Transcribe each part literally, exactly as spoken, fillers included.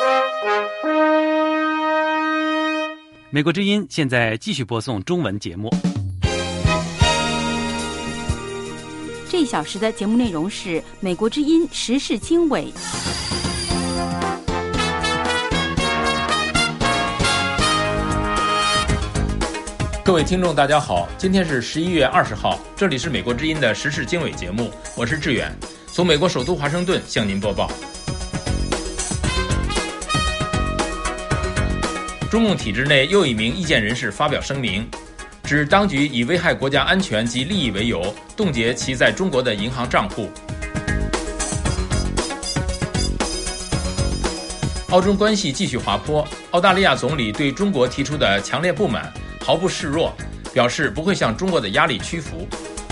美国之音现在继续播送中文节目。 这一小时的节目内容是美国之音时事经纬。 各位听众大家好，今天是十一月二十号，这里是美国之音的时事经纬节目，我是志远，从美国首都华盛顿向您播报。中共体制内又一名意见人士发表声明，指当局以危害国家安全及利益为由，冻结其在中国的银行账户。澳中关系继续滑坡，澳大利亚总理对中国提出的强烈不满毫不示弱，表示不会向中国的压力屈服。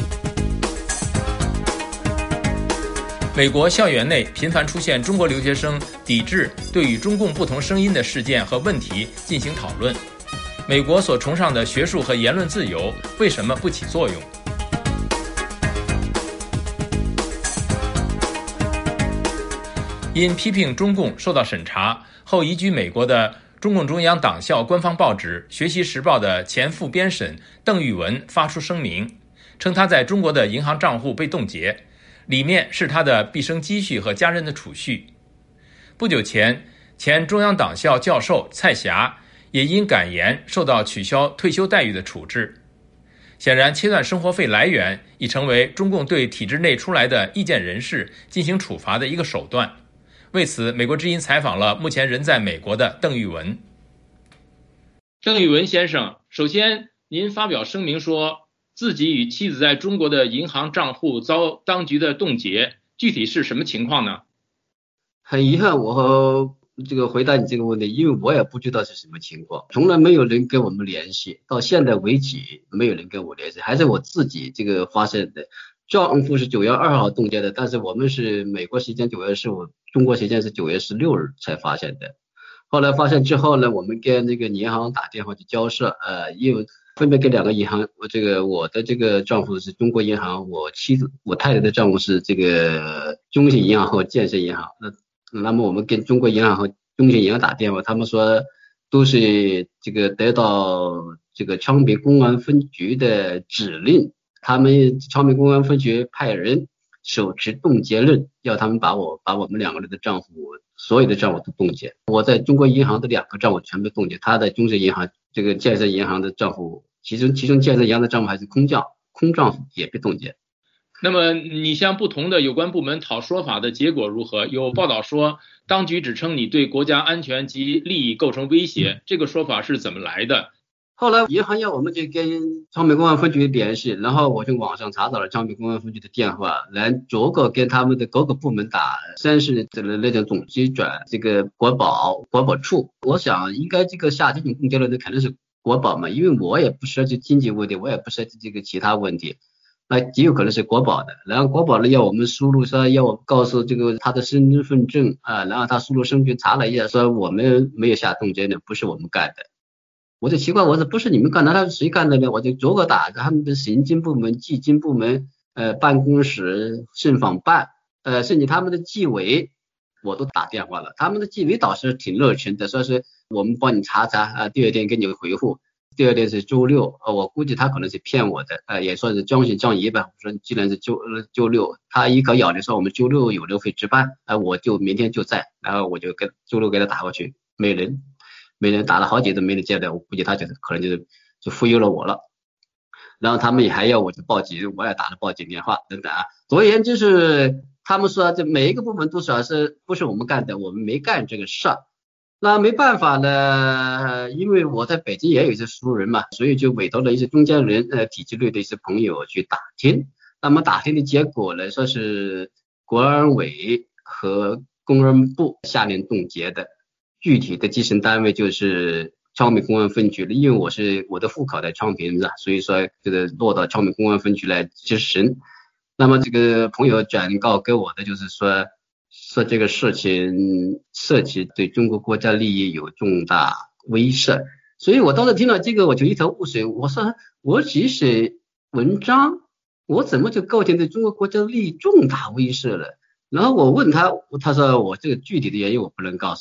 美国校园内频繁出现中国留学生抵制对与中共不同声音的事件和问题进行讨论。美国所崇尚的学术和言论自由为什么不起作用？因批评中共受到审查后移居美国的中共中央党校官方报纸《学习时报》的前副编审邓玉文发出声明，称他在中国的银行账户被冻结，里面是他的毕生积蓄和家人的储蓄。不久前，前中央党校教授蔡霞也因敢言受到取消退休待遇的处置。显然，切断生活费来源已成为中共对体制内出来的意见人士进行处罚的一个手段。为此，美国之音采访了目前人在美国的邓玉文。邓玉文先生，首先您发表声明说自己与妻子在中国的银行账户遭当局的冻结，具体是什么情况呢？ 很遗憾，我这个回答你这个问题，因为我也不知道是什么情况，从来没有人跟我们联系，到现在为止没有人跟我联系，还是我自己这个发现的。账户是九月二号冻结的，但是我们是美国时间九月十五，中国时间是九月十六日才发现的。后来发现之后呢，我们跟那个银行打电话去交涉，呃，因为分别给两个银行，我这个我的这个账户是中国银行，我妻子我太太的账户是这个中信银行和建设银行。那那么我们跟中国银行和中信银行打电话，他们说都是这个得到这个昌平公安分局的指令。他们昌平公安分局派人手持冻结令，要他们把我把我们两个人的账户所有的账户都冻结。我在中国银行的两个账户全被冻结，他在中信银行这个建设银行的账户，其中其中建设银行的账户还是空账空账户也被冻结。 那么你向不同的有关部门讨说法的结果如何？有报道说当局指称你对国家安全及利益构成威胁，这个说法是怎么来的？ 后来银行要我们就跟昌平公安分局联系，然后我从网上查到了昌平公安分局的电话，来逐个跟他们的各个部门打，先是这个那种总机转这个国保国保处。我想应该这个下这种冻结令的肯定是国保嘛，因为我也不涉及经济问题，我也不涉及这个其他问题，那极有可能是国保的。然后国保呢要我们输入说要我告诉这个他的身份证啊，然后他输入身份证查了一下，说我们没有下冻结令，不是我们干的。我就奇怪，我说不是你们干的，那是谁干的呢？我就逐个打他们的行政部门、基金部门、呃办公室、信访办，呃甚至他们的纪委，我都打电话了。他们的纪委倒是挺热情的，说是我们帮你查查啊，第二天给你回复。第二天是周六，呃我估计他可能是骗我的，呃也算是将信将疑吧。我说既然是周呃周六，他一口咬定说我们周六有人会值班，呃我就明天就在，然后我就跟周六给他打过去，没人。没人打了好几次没人接的，我估计他就是可能就是就忽悠了我了。然后他们也还要我去报警，我也打了报警电话等等啊。昨天就是他们说这每一个部门都说是不是我们干的，我们没干这个事儿。那没办法呢，因为我在北京也有一些熟人嘛，所以就委托了一些中间人，呃体制内的一些朋友去打听。那么打听的结果呢，说是国安委和公安部下令冻结的。具体的集成单位就是昌平公安分局了，因为我是我的户口在昌平，所以说这个落到昌平公安分局来执行。那么这个朋友转告给我的就是说，说这个事情涉及对中国国家利益有重大威慑，所以我当时听到这个我就一头雾水，我说我只写文章，我怎么就构成对中国国家利益重大威慑了？然后我问他，他说我这个具体的原因我不能告诉你。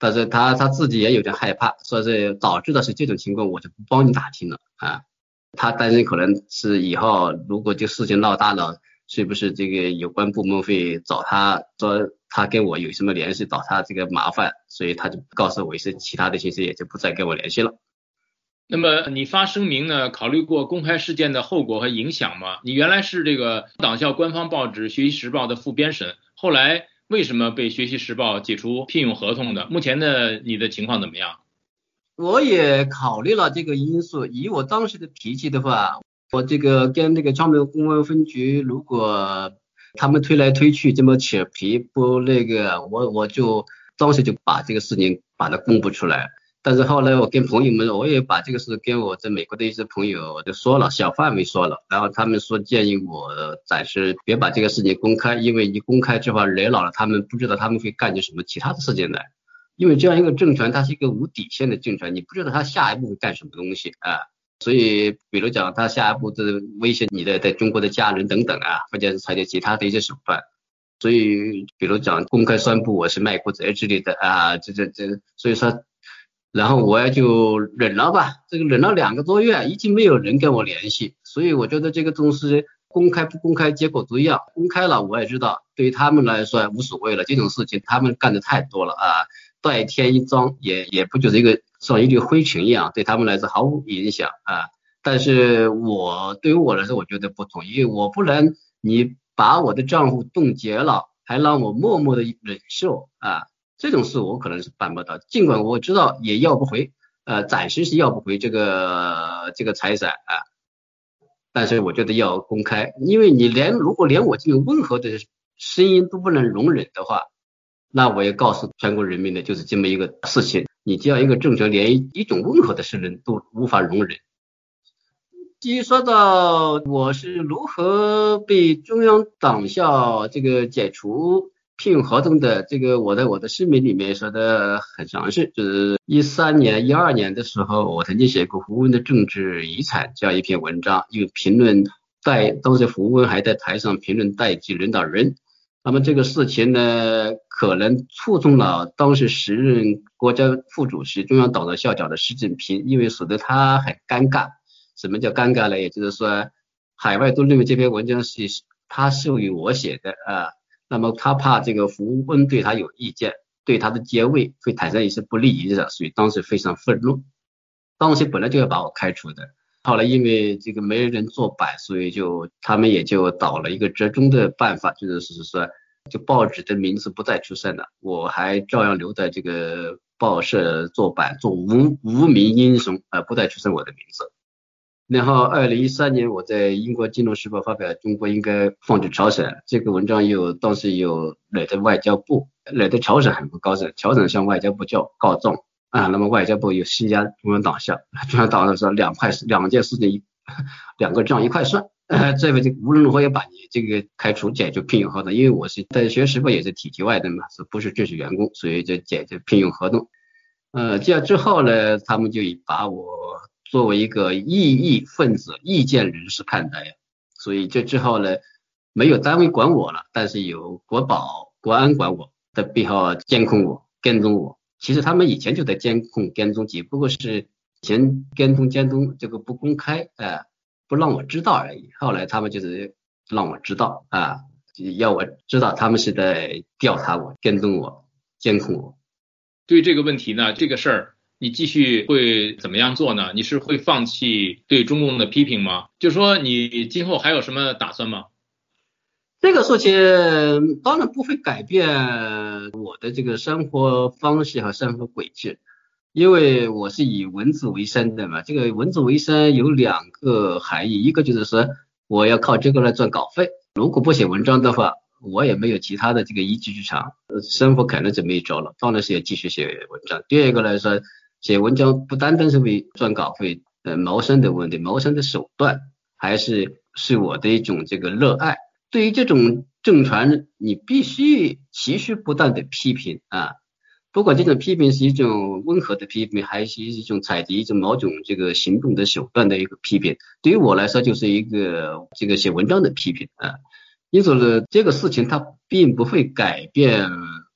但是他他自己也有点害怕，说是早知道是这种情况，我就不帮你打听了啊。他担心可能是以后如果这事情闹大了，是不是这个有关部门会找他说他跟我有什么联系，找他这个麻烦，所以他就告诉我一些其他的信息，也就不再跟我联系了。 那么你发声明呢，考虑过公开事件的后果和影响吗？你原来是这个党校官方报纸《学习时报》的副编审，后来为什么被《学习时报》解除聘用合同的？目前的你的情况怎么样？ 我也考虑了这个因素，以我当时的脾气的话，我这个跟那个昌平公安分局，如果他们推来推去这么扯皮不那个，我我就当时就把这个事情把它公布出来。但是后来我跟朋友们，我也把这个事跟我在美国的一些朋友就说了，小范围说了，然后他们说建议我暂时别把这个事情公开，因为一公开之后惹恼了他们，不知道他们会干点什么其他的事情来。因为这样一个政权，它是一个无底线的政权，你不知道他下一步会干什么东西啊。所以比如讲他下一步的威胁你的在中国的家人等等啊，或者是采取其他的一些手段。所以比如讲公开宣布我是卖国贼之类的啊，这这这，所以说然后我也就忍了吧，这个忍了两个多月，已经没有人跟我联系，所以我觉得这个东西公开不公开结果都一样，公开了我也知道对于他们来说无所谓了，这种事情他们干的太多了啊，代天一张也也不就是一个像一粒灰尘一样，对他们来说毫无影响啊。但是我对于我来说我觉得不同，因为我不能你把我的账户冻结了，还让我默默的忍受啊，这种事我可能是办不到，尽管我知道也要不回，呃，暂时是要不回这个这个财产啊，但是我觉得要公开，因为你连如果连我这种温和的声音都不能容忍的话，那我也告诉全国人民的就是这么一个事情，你这样一个政权连一种温和的声音都无法容忍。至于说到我是如何被中央党校这个解除聘用合同的，这个我在我的声明里面说的很详细，就是一三年、一二年的时候，我曾经写过胡温的政治遗产这样一篇文章，因为评论代当时胡温还在台上评论代际领导人。那么这个事情呢，可能触动了当时时任国家副主席、中央党的校长的习近平，因为使得他很尴尬。什么叫尴尬呢？也就是说，海外都认为这篇文章是他授予我写的啊。那么他怕这个胡温对他有意见，对他的接位会产生一些不利影响，所以当时非常愤怒。当时本来就要把我开除的，后来因为这个没人做板，所以就他们也就导了一个折中的办法，就是说就报纸的名字不再出现了，我还照样留在这个报社做板，做无无名英雄，呃，不再出现我的名字。然后二零一三年我在英国金融时报发表中国应该放弃朝鲜这个文章，有当时有惹得外交部，惹得朝鲜很不高兴，朝鲜向外交部叫告状啊，那么外交部有施压中央党校，中央党校说两块两件事情两个账一块算，呃，这个就无论如何要把你这个开除解除聘用合同，因为我是在学时报也是体制外的嘛，是不是正式员工，所以就解除聘用合同。呃，这样之后呢，他们就把我作为一个异议分子、意见人士看待，所以这之后呢，没有单位管我了，但是有国保、国安管我，在背后监控我、跟踪我。其实他们以前就在监控、跟踪，只不过是以前跟踪、监踪这个不公开，呃，不让我知道而已。后来他们就是让我知道啊，要我知道他们是在调查我、跟踪我、监控我。 对这个问题呢，这个事儿。你继续会怎么样做呢？你是会放弃对中共的批评吗？就说你今后还有什么打算吗？ 这个事情当然不会改变我的这个生活方式和生活轨迹，因为我是以文字为生的嘛。这个文字为生有两个含义，一个就是说我要靠这个来赚稿费，如果不写文章的话，我也没有其他的这个一技之长，生活可能就没着了，当然是要继续写文章。第二个来说，写文章不单单是为赚稿费，呃，谋生的问题，谋生的手段还是是我的一种这个热爱。对于这种政权，你必须持续不断的批评啊，不管这种批评是一种温和的批评，还是一种采集一种某种这个行动的手段的一个批评，对于我来说就是一个这个写文章的批评啊。因此呢，这个事情它并不会改变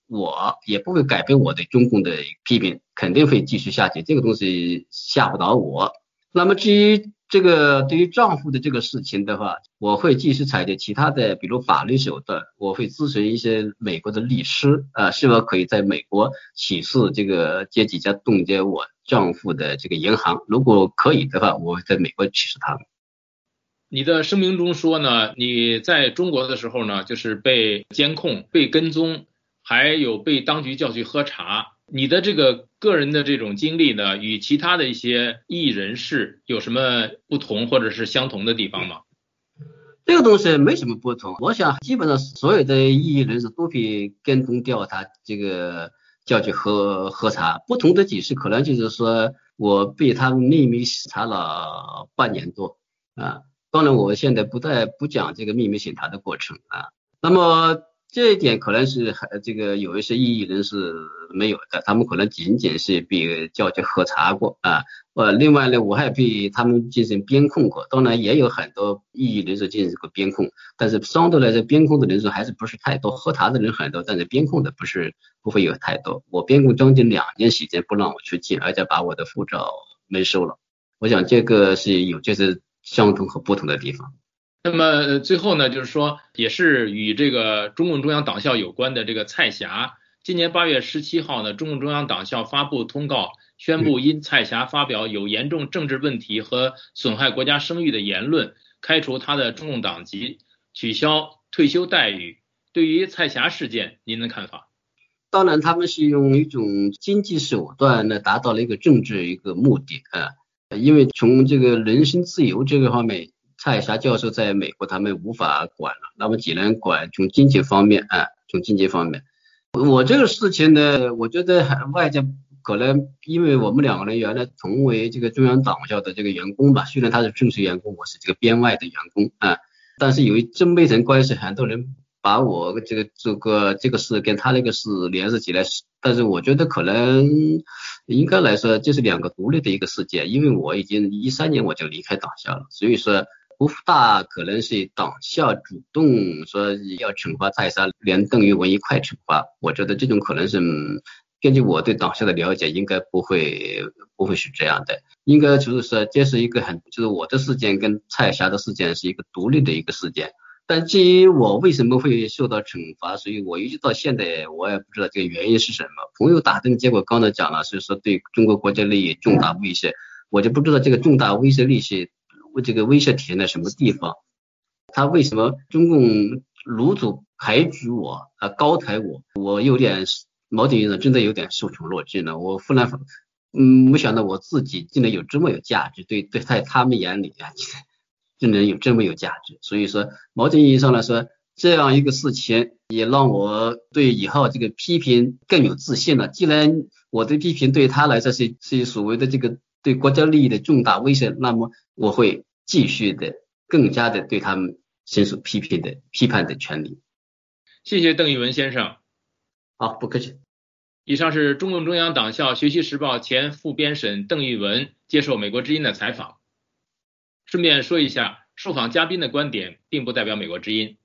我也不会改变我对中共的批评，肯定会继续下去，这个东西吓不倒我。那么至于这个对于丈夫的这个事情的话，我会继续采取其他的比如法律手段，我会咨询一些美国的律师啊，是否可以在美国起诉这个这几家冻结我丈夫的这个银行，如果可以的话，我会在美国起诉他们。 你的声明中说呢，你在中国的时候呢，就是被监控、被跟踪，还有被当局叫去喝茶。你的这个个人的这种经历呢，与其他的一些异议人士有什么不同或者是相同的地方吗？ 这个东西没什么不同，我想基本上所有的异议人士都被跟踪调查，这个叫去喝喝茶。不同的只是可能就是说我被他们秘密审查了半年多啊。当然我现在不再不讲这个秘密审查的过程啊。那么这一点可能是这个有一些异议人士没有的，他们可能仅仅是被叫去喝茶过啊。呃，另外呢，我还被他们进行编控过，当然也有很多异议人士进行过编控，但是相对来说编控的人数还是不是太多，喝茶的人很多，但是编控的不是不会有太多。我编控将近两年时间不让我出境，而且把我的护照没收了。我想这个是有就是相同和不同的地方。 那么最后呢，就是说也是与这个中共中央党校有关的这个蔡霞，今年八月十七号呢，中共中央党校发布通告，宣布因蔡霞发表有严重政治问题和损害国家声誉的言论，开除他的中共党籍，取消退休待遇。对于蔡霞事件，您的看法？ 当然他们是用一种经济手段呢达到了一个政治一个目的啊，因为从这个人身自由这个方面，蔡霞教授在美国他们无法管了，那么只能管从经济方面啊，从经济方面。我这个事情呢，我觉得外界可能因为我们两个人原来同为这个中央党校的这个员工吧，虽然他是正式员工，我是这个编外的员工啊，但是由于真没层关系，很多人把我这个这个这个事跟他那个事联系起来，但是我觉得可能应该来说这是两个独立的一个事件，因为我已经一三年我就离开党校了，所以说不大可能是党校主动说要惩罚蔡霞，连邓玉文一块惩罚。我觉得这种可能是根据我对党校的了解，应该不会不会是这样的。应该就是说这是一个很就是我的事件跟蔡霞的事件是一个独立的一个事件。但至于我为什么会受到惩罚，所以我一直到现在我也不知道这个原因是什么。朋友打灯结果刚才讲了，是说对中国国家利益重大威胁，我就不知道这个重大威胁利息这个威胁体现在什么地方。他为什么中共卢主排举我啊，高抬我，我有点某种意义上真的有点受宠若惊了。我忽然嗯，没想到我自己竟然有这么有价值，对对，在他们眼里啊竟然有这么有价值。所以说某种意义上来说，这样一个事情也让我对以后这个批评更有自信了。既然我的批评对他来说是是所谓的这个对国家利益的重大威胁，那么我会继续的更加的对他们伸出批评的批判的权利。 谢谢邓玉文先生。 好，不客气。 以上是中共中央党校学习时报前副编审邓玉文接受美国之音的采访。顺便说一下，受访嘉宾的观点并不代表美国之音。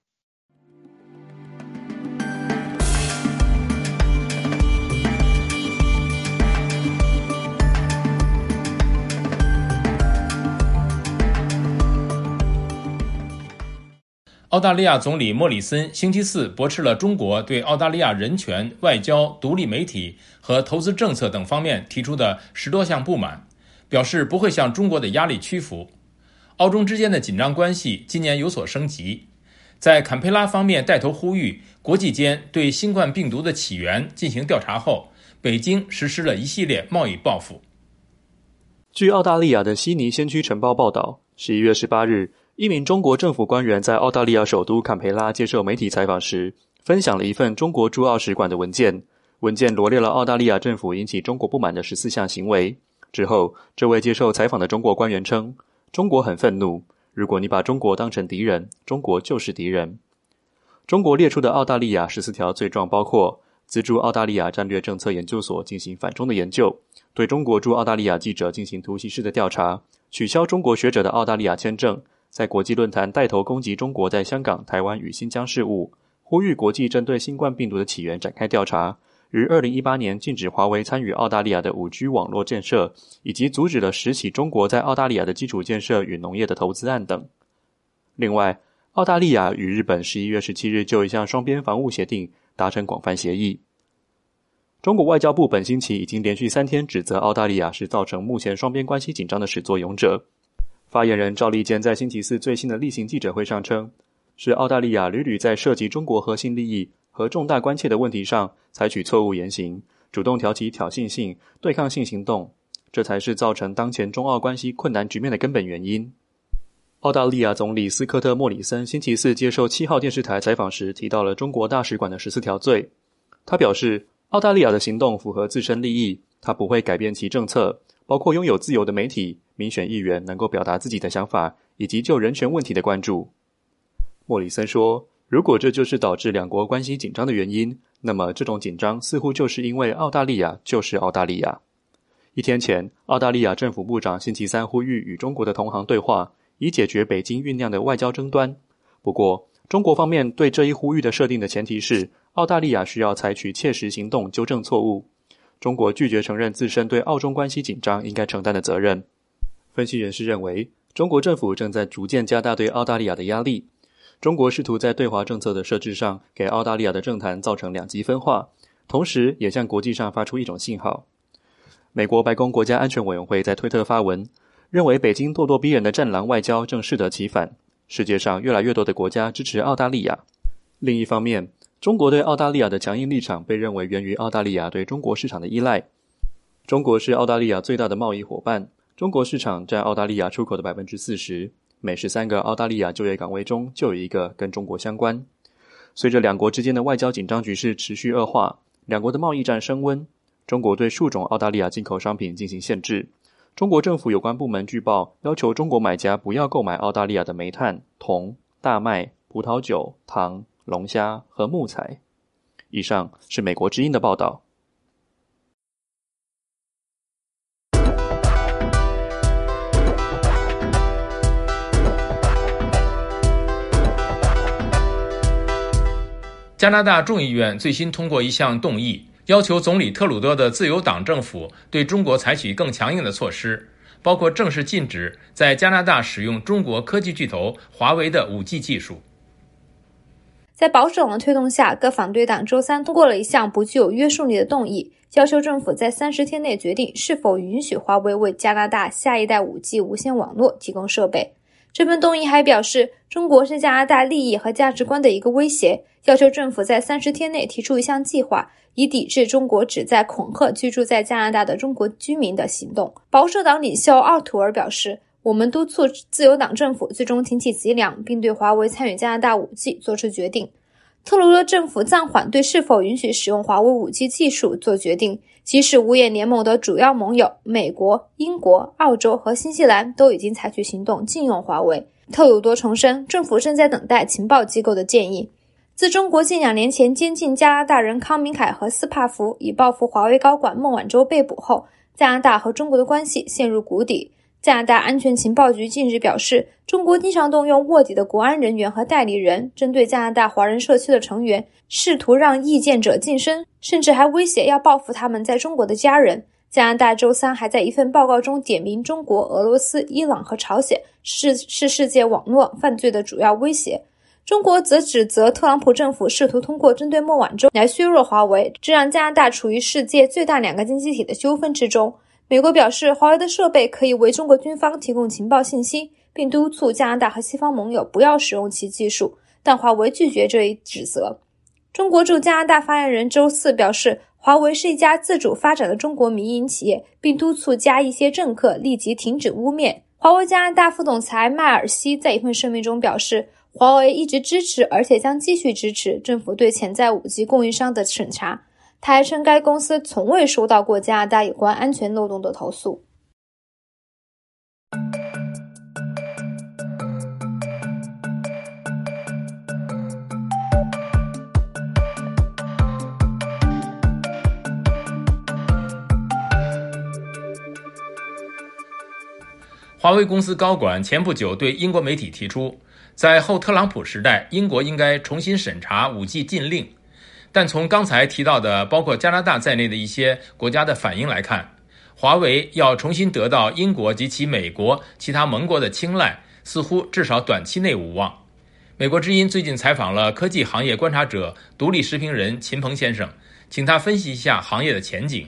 澳大利亚总理莫里森星期四驳斥了中国对澳大利亚人权、外交、独立媒体和投资政策等方面提出的十多项不满，表示不会向中国的压力屈服。澳中之间的紧张关系今年有所升级，在坎培拉方面带头呼吁国际间对新冠病毒的起源进行调查后，北京实施了一系列贸易报复。 据澳大利亚的悉尼先驱晨报报道，十一月十八日，一名中国政府官员在澳大利亚首都坎培拉接受媒体采访时，分享了一份中国驻澳使馆的文件。文件罗列了澳大利亚政府引起中国不满的十四项行为。之后，这位接受采访的中国官员称，中国很愤怒，如果你把中国当成敌人，中国就是敌人。中国列出的澳大利亚十四条罪状包括资助澳大利亚战略政策研究所进行反中的研究，对中国驻澳大利亚记者进行突袭式的调查，取消中国学者的澳大利亚签证，在国际论坛带头攻击中国在香港、台湾与新疆事务， 呼吁国际针对新冠病毒的起源展开调查，于二零一八年禁止华为参与澳大利亚的 五 G 网络建设，以及阻止了十起中国在澳大利亚的基础建设与农业的投资案等。另外，澳大利亚与日本十一月十七日就一项双边防务协定达成广泛协议。中国外交部本星期已经连续三天指责澳大利亚是造成目前双边关系紧张的始作俑者。发言人赵立坚在星期四最新的例行记者会上称，是澳大利亚屡屡在涉及中国核心利益和重大关切的问题上采取错误言行，主动挑起挑衅性、对抗性行动，这才是造成当前中澳关系困难局面的根本原因。澳大利亚总理斯科特·莫里森星期四接受七号电视台采访时提到了中国大使馆的十四条罪。他表示，澳大利亚的行动符合自身利益，他不会改变其政策，包括拥有自由的媒体、民选议员能够表达自己的想法，以及就人权问题的关注。莫里森说，如果这就是导致两国关系紧张的原因，那么这种紧张似乎就是因为澳大利亚就是澳大利亚。一天前，澳大利亚政府部长星期三呼吁与中国的同行对话，以解决北京酝酿的外交争端。不过，中国方面对这一呼吁的设定的前提是，澳大利亚需要采取切实行动纠正错误。中国拒绝承认自身对澳中关系紧张应该承担的责任。分析人士认为，中国政府正在逐渐加大对澳大利亚的压力。中国试图在对华政策的设置上给澳大利亚的政坛造成两极分化，同时也向国际上发出一种信号。美国白宫国家安全委员会在推特发文，认为北京咄咄逼人的战狼外交正适得其反，世界上越来越多的国家支持澳大利亚。另一方面，中国对澳大利亚的强硬立场被认为源于澳大利亚对中国市场的依赖。中国是澳大利亚最大的贸易伙伴，中国市场占澳大利亚出口的 百分之四十， 每十三个澳大利亚就业岗位中就有一个跟中国相关。随着两国之间的外交紧张局势持续恶化，两国的贸易战升温，中国对数种澳大利亚进口商品进行限制。中国政府有关部门据报，要求中国买家不要购买澳大利亚的煤炭、铜、大麦、葡萄酒、糖、龙虾和木材。以上是美国之音的报道。 加拿大众议院最新通过一项动议，要求总理特鲁多的自由党政府对中国采取更强硬的措施，包括正式禁止在加拿大使用中国科技巨头华为的 五 G 技术。 在保守党的推动下，各反对党周三通过了一项不具有约束力的动议，要求政府在三十天内决定是否允许华为为加拿大下一代 五 G 无线网络提供设备。这份动议还表示，中国是加拿大利益和价值观的一个威胁，要求政府在三十天内提出一项计划，以抵制中国旨在恐吓居住在加拿大的中国居民的行动。保守党领袖奥图尔表示，我们督促自由党政府最终挺起脊梁，并对华为参与加拿大 五 G 做出决定。特鲁多政府暂缓对是否允许使用华为 五 G 技术做决定，即使五眼联盟的主要盟友美国、英国、澳洲和新西兰都已经采取行动禁用华为。特鲁多重申，政府正在等待情报机构的建议。自中国近两年前监禁加拿大人康明凯和斯帕福，以报复华为高管孟晚舟被捕后，加拿大和中国的关系陷入谷底。加拿大安全情报局近日表示，中国经常动用卧底的国安人员和代理人，针对加拿大华人社区的成员，试图让异见者晋升，甚至还威胁要报复他们在中国的家人。加拿大周三还在一份报告中点名中国、俄罗斯、伊朗和朝鲜是是世界网络犯罪的主要威胁。中国则指责特朗普政府试图通过针对孟晚舟来削弱华为，这让加拿大处于世界最大两个经济体的纠纷之中。美国表示，华为的设备可以为中国军方提供情报信息，并督促加拿大和西方盟友不要使用其技术，但华为拒绝这一指责。中国驻加拿大发言人周四表示，华为是一家自主发展的中国民营企业，并督促加一些政客立即停止污蔑。华为加拿大副总裁迈尔西在一份声明中表示，华为一直支持而且将继续支持政府对潜在 五 G 供应商的审查。他还称该公司从未收到过加拿大有关安全漏洞的投诉。 华为公司高管前不久对英国媒体提出， 在后特朗普时代，英国应该重新审查 五 G 禁令，但从刚才提到的包括加拿大在内的一些国家的反应来看，华为要重新得到英国及其美国其他盟国的青睐，似乎至少短期内无望。美国之音最近采访了科技行业观察者、独立时评人秦鹏先生，请他分析一下行业的前景。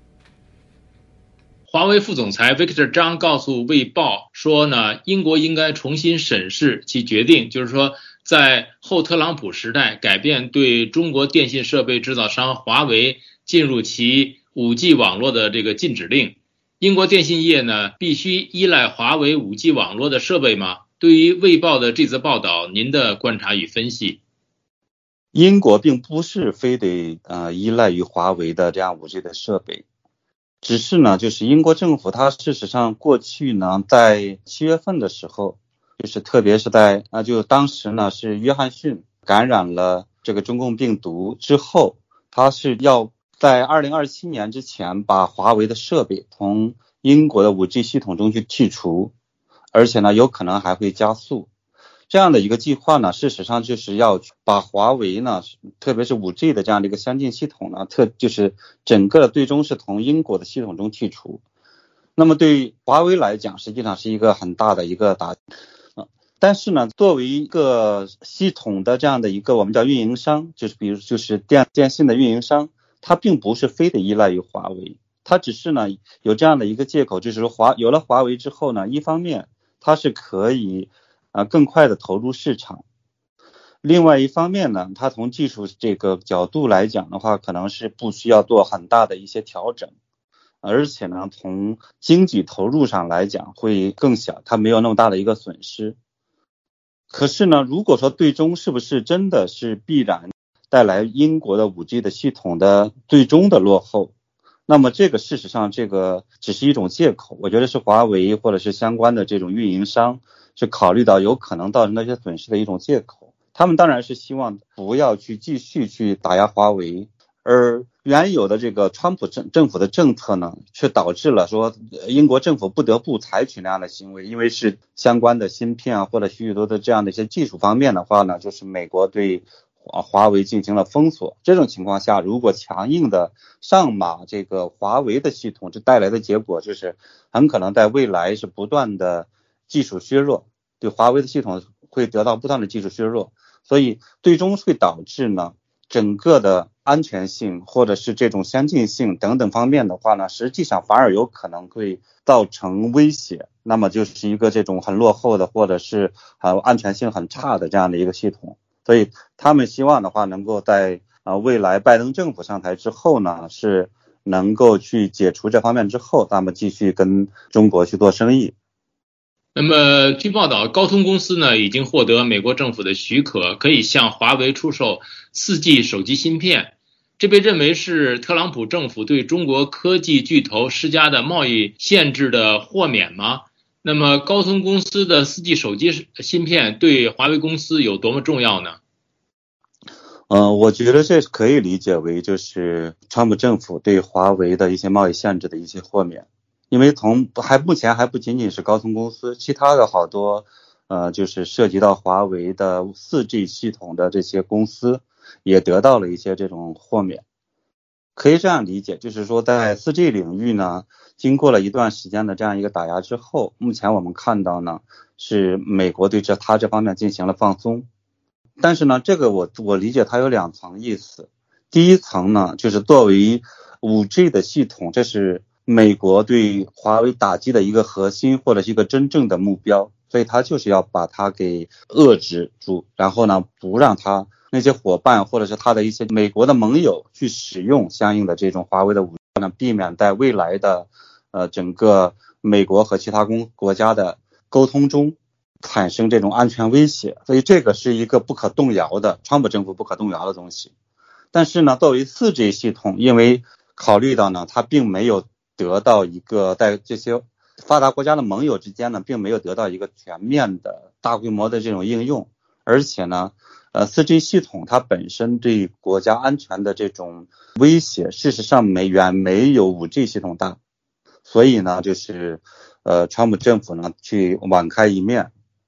华为副总裁 Victor 张告诉卫报说呢，英国应该重新审视其决定，就是说在后特朗普时代改变对中国电信设备制造商华为进入其 五 G 网络的这个禁止令。英国电信业呢必须依赖华为 五 G 网络的设备吗？对于卫报的这则报道，您的观察与分析？ 英国并不是非得呃依赖于华为的这样 五 G 的设备。只是呢，就是英国政府它事实上过去呢，在七月份的时候，就是特别是在啊，就当时呢是约翰逊感染了这个中共病毒之后，他是要在二零二七年之前把华为的设备从英国的 五 G 系统中去剔除，而且呢有可能还会加速。这样的一个计划呢，事实上就是要把华为呢，特别是 五 G 的这样的一个先进系统呢，特就是整个的最终是从英国的系统中剔除。那么对于华为来讲，实际上是一个很大的一个打击。但是呢，作为一个系统的这样的一个我们叫运营商，就是比如就是电电信的运营商，它并不是非得依赖于华为，它只是呢有这样的一个借口，就是说华有了华为之后呢，一方面它是可以啊，更快的投入市场。另外一方面呢，它从技术这个角度来讲的话，可能是不需要做很大的一些调整，而且呢，从经济投入上来讲会更小，它没有那么大的一个损失。可是呢，如果说最终是不是真的是必然带来英国的 五 G 的系统的最终的落后，那么这个事实上这个只是一种借口，我觉得是华为或者是相关的这种运营商是考虑到有可能造成那些损失的一种借口。他们当然是希望不要去继续去打压华为，而原有的这个川普政政府的政策呢，却导致了说英国政府不得不采取那样的行为，因为是相关的芯片啊或者许许多多的这样的一些技术方面的话呢，就是美国对华为进行了封锁。这种情况下，如果强硬的上马这个华为的系统，这带来的结果就是很可能在未来是不断的技术削弱，对华为的系统会得到不断的技术削弱，所以最终会导致呢整个的安全性或者是这种先进性等等方面的话呢，实际上反而有可能会造成威胁，那么就是一个这种很落后的或者是呃安全性很差的这样的一个系统。所以他们希望的话能够在呃未来拜登政府上台之后呢，是能够去解除这方面之后，那么继续跟中国去做生意。 那么据报道，高通公司呢已经获得美国政府的许可，可以向华为出售 四 G 手机芯片，这被认为是特朗普政府对中国科技巨头施加的贸易限制的豁免吗？那么高通公司的 四 G 手机芯片对华为公司有多么重要呢？ 呃，我觉得这可以理解为就是川普政府对华为的一些贸易限制的一些豁免。因为从还目前还不仅仅是高通公司，其他的好多呃就是涉及到华为的 四 G 系统的这些公司也得到了一些这种豁免。可以这样理解，就是说在 四 G 领域呢，经过了一段时间的这样一个打压之后，目前我们看到呢是美国对这它这方面进行了放松。但是呢这个我我理解它有两层意思。第一层呢就是作为 五 G 的系统，这是美国对华为打击的一个核心或者是一个真正的目标，所以他就是要把它给遏制住，然后呢不让他那些伙伴或者是他的一些美国的盟友去使用相应的这种华为的武器呢，避免在未来的呃整个美国和其他公国家的沟通中产生这种安全威胁。所以这个是一个不可动摇的，川普政府不可动摇的东西。但是呢作为 四 G 系统，因为考虑到呢它并没有得到一个在这些发达国家的盟友之间呢并没有得到一个全面的大规模的这种应用，而且呢呃 四 G 系统它本身对国家安全的这种威胁事实上没远没有 五 G 系统大，所以呢就是呃川普政府呢去网开一面，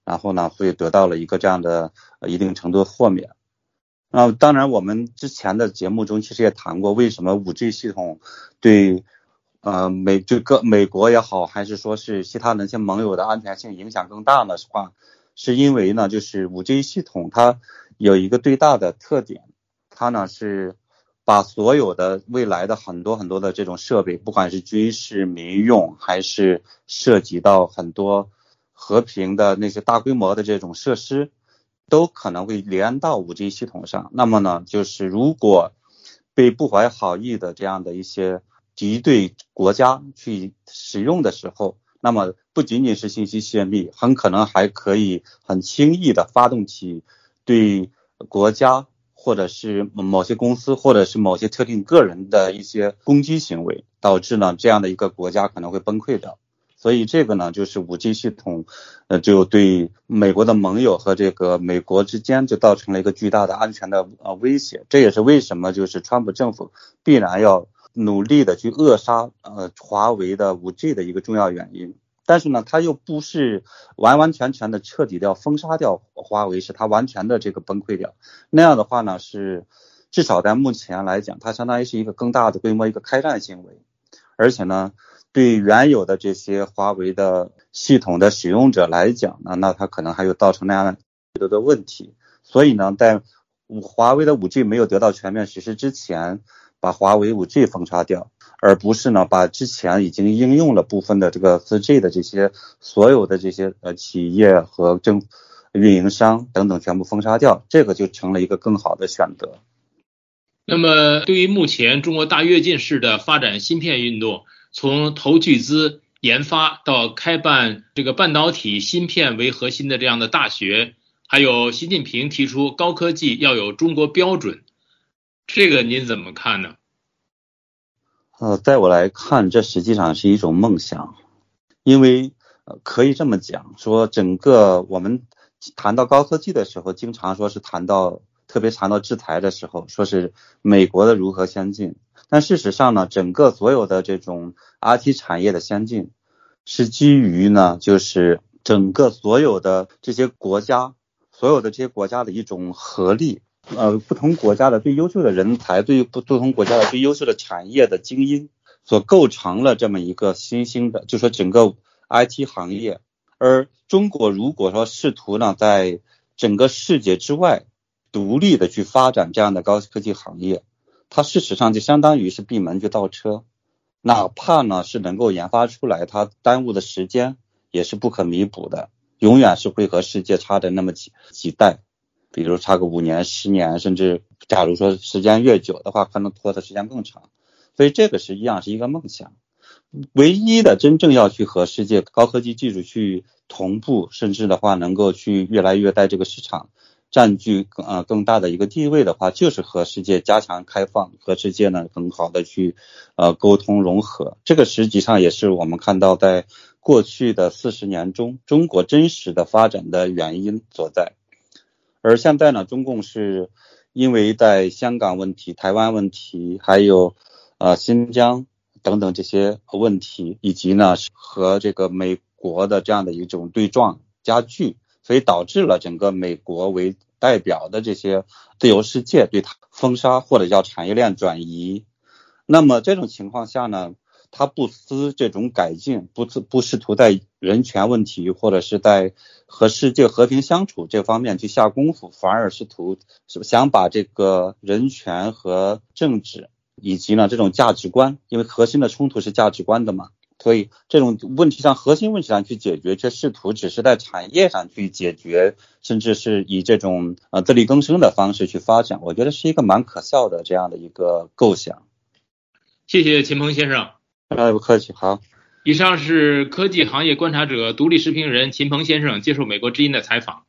然后呢会得到了一个这样的一定程度的豁免。那当然我们之前的节目中其实也谈过，为什么 五 G 系统对呃美这个美国也好，还是说是其他那些盟友的安全性影响更大呢？是话是因为呢，就是 五 G 系统它有一个最大的特点，它呢是把所有的未来的很多很多的这种设备，不管是军事民用，还是涉及到很多和平的那些大规模的这种设施，都可能会连到 五 G 系统上。那么呢，就是如果被不怀好意的这样的一些敌对国家去使用的时候，那么不仅仅是信息泄密，很可能还可以很轻易的发动起对国家或者是某些公司或者是某些特定个人的一些攻击行为，导致呢这样的一个国家可能会崩溃掉。所以这个呢就是 五 G 系统呃就对美国的盟友和这个美国之间就造成了一个巨大的安全的呃威胁。这也是为什么就是川普政府必然要努力的去扼杀呃华为的 五 G 的一个重要原因。但是呢它又不是完完全全的彻底掉封杀掉华为，是它完全的这个崩溃掉。那样的话呢是至少在目前来讲，它相当于是一个更大的规模一个开战行为。而且呢对原有的这些华为的系统的使用者来讲呢，那它可能还有造成那样的的问题。所以呢在华为的 五 G 没有得到全面实施之前，把华为 五 G 封杀掉，而不是呢把之前已经应用了部分的这个 四 G 的这些所有的这些呃企业和政运营商等等全部封杀掉，这个就成了一个更好的选择。 那么对于目前中国大跃进式的发展芯片运动，从投巨资研发到开办这个半导体芯片为核心的这样的大学，还有习近平提出高科技要有中国标准，这个您怎么看呢？ 呃，在我来看，这实际上是一种梦想。因为呃可以这么讲，说整个我们谈到高科技的时候，经常说是谈到特别谈到制裁的时候，说是美国的如何先进。但事实上呢，整个所有的这种 I T 产业的先进是基于呢就是整个所有的这些国家所有的这些国家的一种合力，呃不同国家的最优秀的人才，对于不同国家的最优秀的产业的精英所构成了这么一个新兴的，就说整个 I T 行业。而中国如果说试图呢在整个世界之外独立的去发展这样的高科技行业，它事实上就相当于是闭门去倒车。哪怕呢是能够研发出来，它耽误的时间也是不可弥补的，永远是会和世界差的那么几几代，比如差个五年十年，甚至假如说时间越久的话，可能拖的时间更长。所以这个实际上是一个梦想。唯一的真正要去和世界高科技技术去同步，甚至的话能够去越来越在这个市场占据呃更大的一个地位的话，就是和世界加强开放，和世界呢更好的去呃沟通融合。这个实际上也是我们看到在过去的四十年中中国真实的发展的原因所在。而现在呢，中共是因为在香港问题、台湾问题，还有呃新疆等等这些问题，以及呢和这个美国的这样的一种对撞加剧，所以导致了整个美国为代表的这些自由世界对它封杀或者叫产业链转移。那么这种情况下呢，他不思这种改进，不不试图在人权问题或者是在和世界和平相处这方面去下功夫，反而试图想把这个人权和政治以及呢这种价值观，因为核心的冲突是价值观的嘛，所以这种问题上核心问题上去解决，却试图只是在产业上去解决，甚至是以这种呃自力更生的方式去发展，我觉得是一个蛮可笑的这样的一个构想。 谢谢秦鹏先生。 哎，不客气，好。 以上是科技行业观察者、独立时评人秦鹏先生接受美国之音的采访。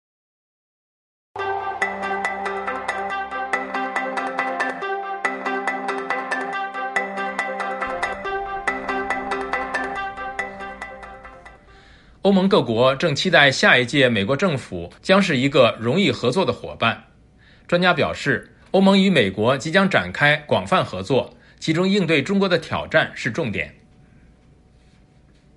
欧盟各国正期待下一届美国政府将是一个容易合作的伙伴。专家表示，欧盟与美国即将展开广泛合作，其中应对中国的挑战是重点。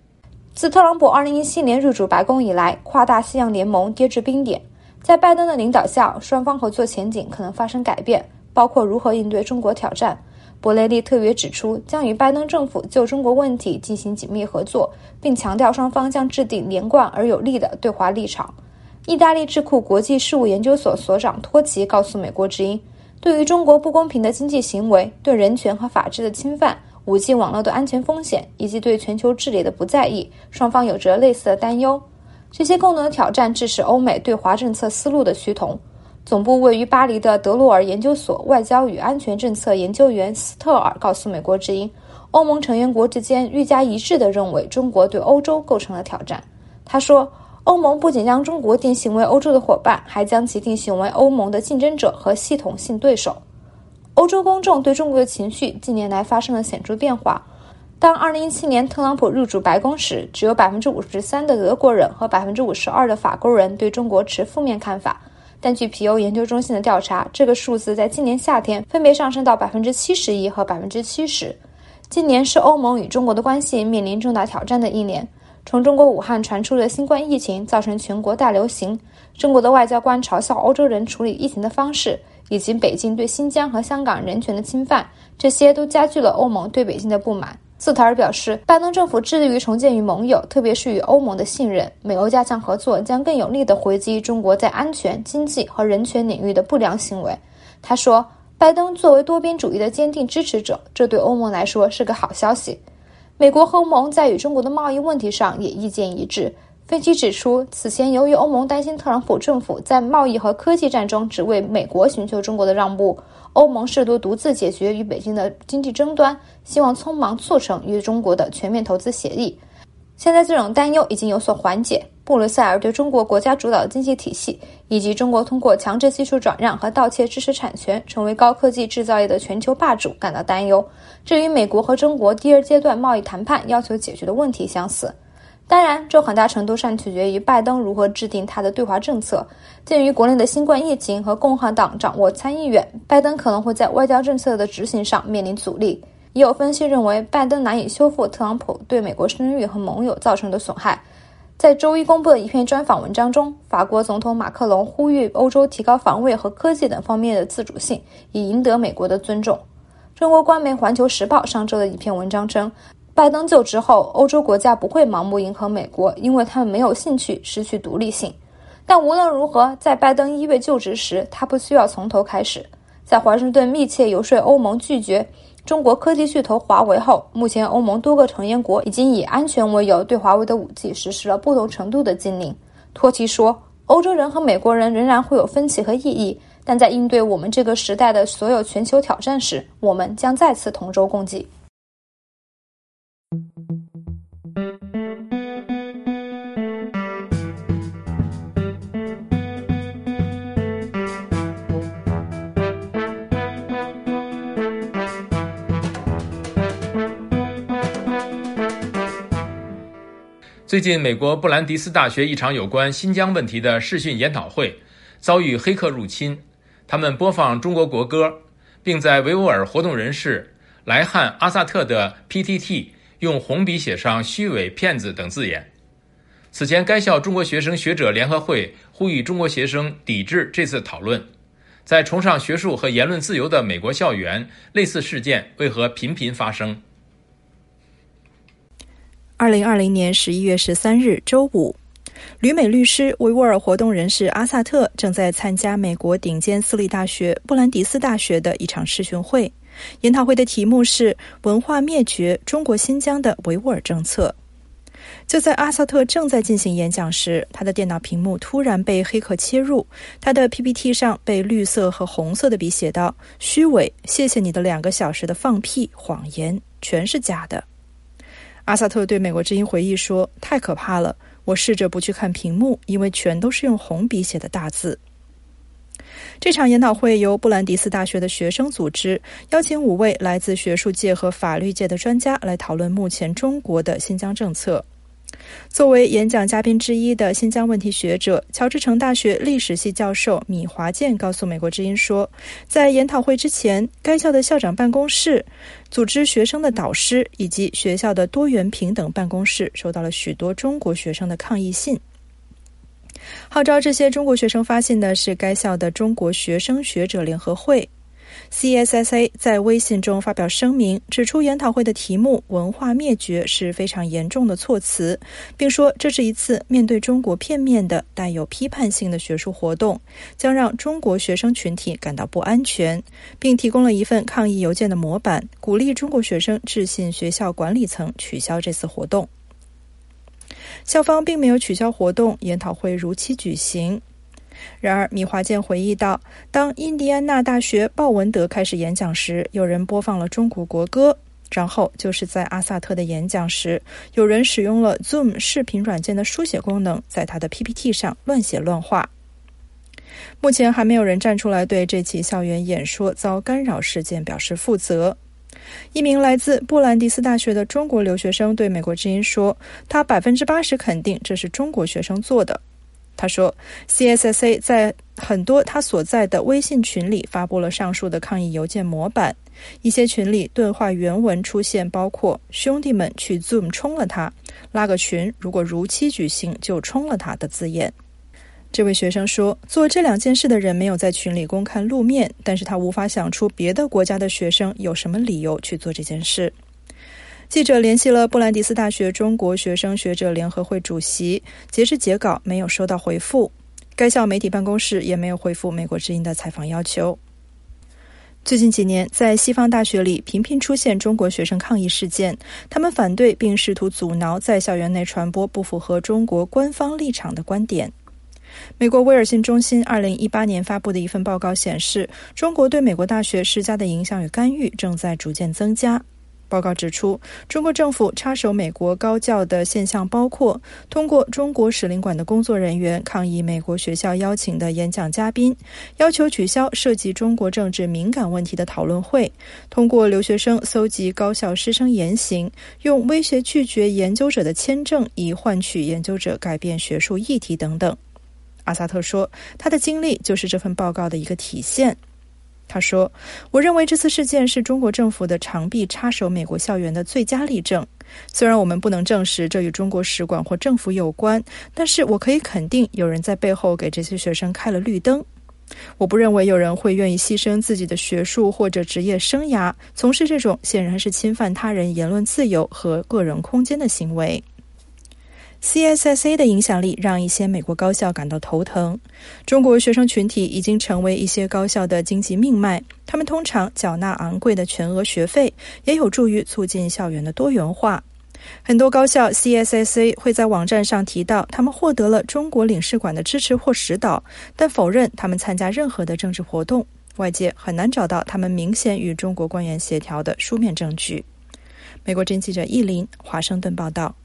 自特朗普二零一七年入主白宫以来，跨大西洋联盟跌至冰点。在拜登的领导下，双方合作前景可能发生改变，包括如何应对中国挑战。博雷利特别指出，将与拜登政府就中国问题进行紧密合作，并强调双方将制定连贯而有力的对华立场。意大利智库国际事务研究所所长托奇告诉美国之音，对于中国不公平的经济行为、对人权和法治的侵犯、五 G 网络的安全风险以及对全球治理的不在意，双方有着类似的担忧。这些共同的挑战致使欧美对华政策思路的趋同。总部位于巴黎的德洛尔研究所外交与安全政策研究员斯特尔告诉美国之音，欧盟成员国之间愈加一致地认为中国对欧洲构成了挑战。他说，欧盟不仅将中国定性为欧洲的伙伴，还将其定性为欧盟的竞争者和系统性对手。欧洲公众对中国的情绪近年来发生了显著变化。当二零一七年特朗普入主白宫时，只有 百分之五十三 的德国人和 百分之五十二 的法国人对中国持负面看法。但据皮尤研究中心的调查，这个数字在今年夏天分别上升到 百分之七十一 和 百分之七十。今年是欧盟与中国的关系面临重大挑战的一年。从中国武汉传出的新冠疫情造成全国大流行，中国的外交官嘲笑欧洲人处理疫情的方式，以及北京对新疆和香港人权的侵犯，这些都加剧了欧盟对北京的不满。斯特尔表示，拜登政府致力于重建与盟友，特别是与欧盟的信任。美欧加强合作将更有力地回击中国在安全、经济和人权领域的不良行为。他说，拜登作为多边主义的坚定支持者，这对欧盟来说是个好消息。美国和欧盟在与中国的贸易问题上也意见一致。分析指出，此前由于欧盟担心特朗普政府在贸易和科技战中只为美国寻求中国的让步，欧盟试图独自解决与北京的经济争端，希望匆忙促成与中国的全面投资协议。现在这种担忧已经有所缓解。布鲁塞尔对中国国家主导的经济体系，以及中国通过强制技术转让和盗窃知识产权成为高科技制造业的全球霸主感到担忧，这与美国和中国第二阶段贸易谈判要求解决的问题相似。当然，这很大程度上取决于拜登如何制定他的对华政策。鉴于国内的新冠疫情和共和党掌握参议院，拜登可能会在外交政策的执行上面临阻力。也有分析认为，拜登难以修复特朗普对美国声誉和盟友造成的损害。在周一公布的一篇专访文章中，法国总统马克龙呼吁欧洲提高防卫和科技等方面的自主性，以赢得美国的尊重。中国官媒《环球时报》上周的一篇文章称，拜登就职后，欧洲国家不会盲目迎合美国，因为他们没有兴趣失去独立性。但无论如何，在拜登一月就职时，他不需要从头开始。在华盛顿密切游说欧盟拒绝中国科技巨头华为后，目前欧盟多个成员国已经以安全为由对华为的 五 G 实施了不同程度的禁令。托奇说，欧洲人和美国人仍然会有分歧和异议，但在应对我们这个时代的所有全球挑战时，我们将再次同舟共济。 最近，美国布兰迪斯大学一场有关新疆问题的视讯研讨会遭遇黑客入侵，他们播放中国国歌，并在维吾尔活动人士莱汉阿萨特的 P T T 用红笔写上虚伪、骗子等字眼。此前，该校中国学生学者联合会呼吁中国学生抵制这次讨论。在崇尚学术和言论自由的美国校园，类似事件为何频频发生？ 二零二零年十一月十三日周五，旅美律师、维吾尔活动人士阿萨特正在参加美国顶尖私立大学布兰迪斯大学的一场视讯会。研讨会的题目是文化灭绝中国新疆的维吾尔政策。就在阿萨特正在进行演讲时，他的电脑屏幕突然被黑客切入，他的 P P T 上被绿色和红色的笔写道：虚伪，谢谢你的两个小时的放屁，谎言，全是假的。阿萨特对美国之音回忆说，太可怕了，我试着不去看屏幕，因为全都是用红笔写的大字。这场研讨会由布兰迪斯大学的学生组织，邀请五位来自学术界和法律界的专家来讨论目前中国的新疆政策。 作为演讲嘉宾之一的新疆问题学者，乔治城大学历史系教授米华健告诉美国之音说，在研讨会之前，该校的校长办公室、组织学生的导师以及学校的多元平等办公室收到了许多中国学生的抗议信。号召这些中国学生发信的是该校的中国学生学者联合会。C S S A 在微信中发表声明，指出研讨会的题目文化灭绝是非常严重的措辞，并说这是一次面对中国片面的带有批判性的学术活动，将让中国学生群体感到不安全，并提供了一份抗议邮件的模板，鼓励中国学生致信学校管理层取消这次活动。校方并没有取消活动，研讨会如期举行。然而，米华健回忆道，当印第安纳大学鲍文德开始演讲时，有人播放了中国国歌，然后就是在阿萨特的演讲时，有人使用了 Zoom 视频软件的书写功能，在他的 P P T 上乱写乱画。目前还没有人站出来对这起校园演说遭干扰事件表示负责。一名来自布兰迪斯大学的中国留学生对美国之音说，他百分之八十肯定这是中国学生做的。他说 C S S A 在很多他所在的微信群里发布了上述的抗议邮件模板，一些群里对话原文出现包括兄弟们去 Zoom 冲了他，拉个群，如果如期举行就冲了他的字眼。这位学生说，做这两件事的人没有在群里公开露面，但是他无法想出别的国家的学生有什么理由去做这件事。记者联系了布兰迪斯大学中国学生学者联合会主席，截至截稿没有收到回复。该校媒体办公室也没有回复美国之音的采访要求。最近几年，在西方大学里频频出现中国学生抗议事件，他们反对并试图阻挠在校园内传播不符合中国官方立场的观点。美国威尔逊中心二零一八年发布的一份报告显示，中国对美国大学施加的影响与干预正在逐渐增加。报告指出，中国政府插手美国高教的现象包括通过中国使领馆的工作人员抗议美国学校邀请的演讲嘉宾，要求取消涉及中国政治敏感问题的讨论会，通过留学生搜集高校师生言行，用威胁拒绝研究者的签证以换取研究者改变学术议题等等。阿萨特说，他的经历就是这份报告的一个体现。他说，我认为这次事件是中国政府的长臂插手美国校园的最佳例证。虽然我们不能证实这与中国使馆或政府有关，但是我可以肯定有人在背后给这些学生开了绿灯。我不认为有人会愿意牺牲自己的学术或者职业生涯，从事这种显然是侵犯他人言论自由和个人空间的行为。C S S A 的影响力让一些美国高校感到头疼。中国学生群体已经成为一些高校的经济命脉，他们通常缴纳昂贵的全额学费，也有助于促进校园的多元化。很多高校 C S S A 会在网站上提到他们获得了中国领事馆的支持或指导，但否认他们参加任何的政治活动。外界很难找到他们明显与中国官员协调的书面证据。美国之音记者易林，华盛顿报道。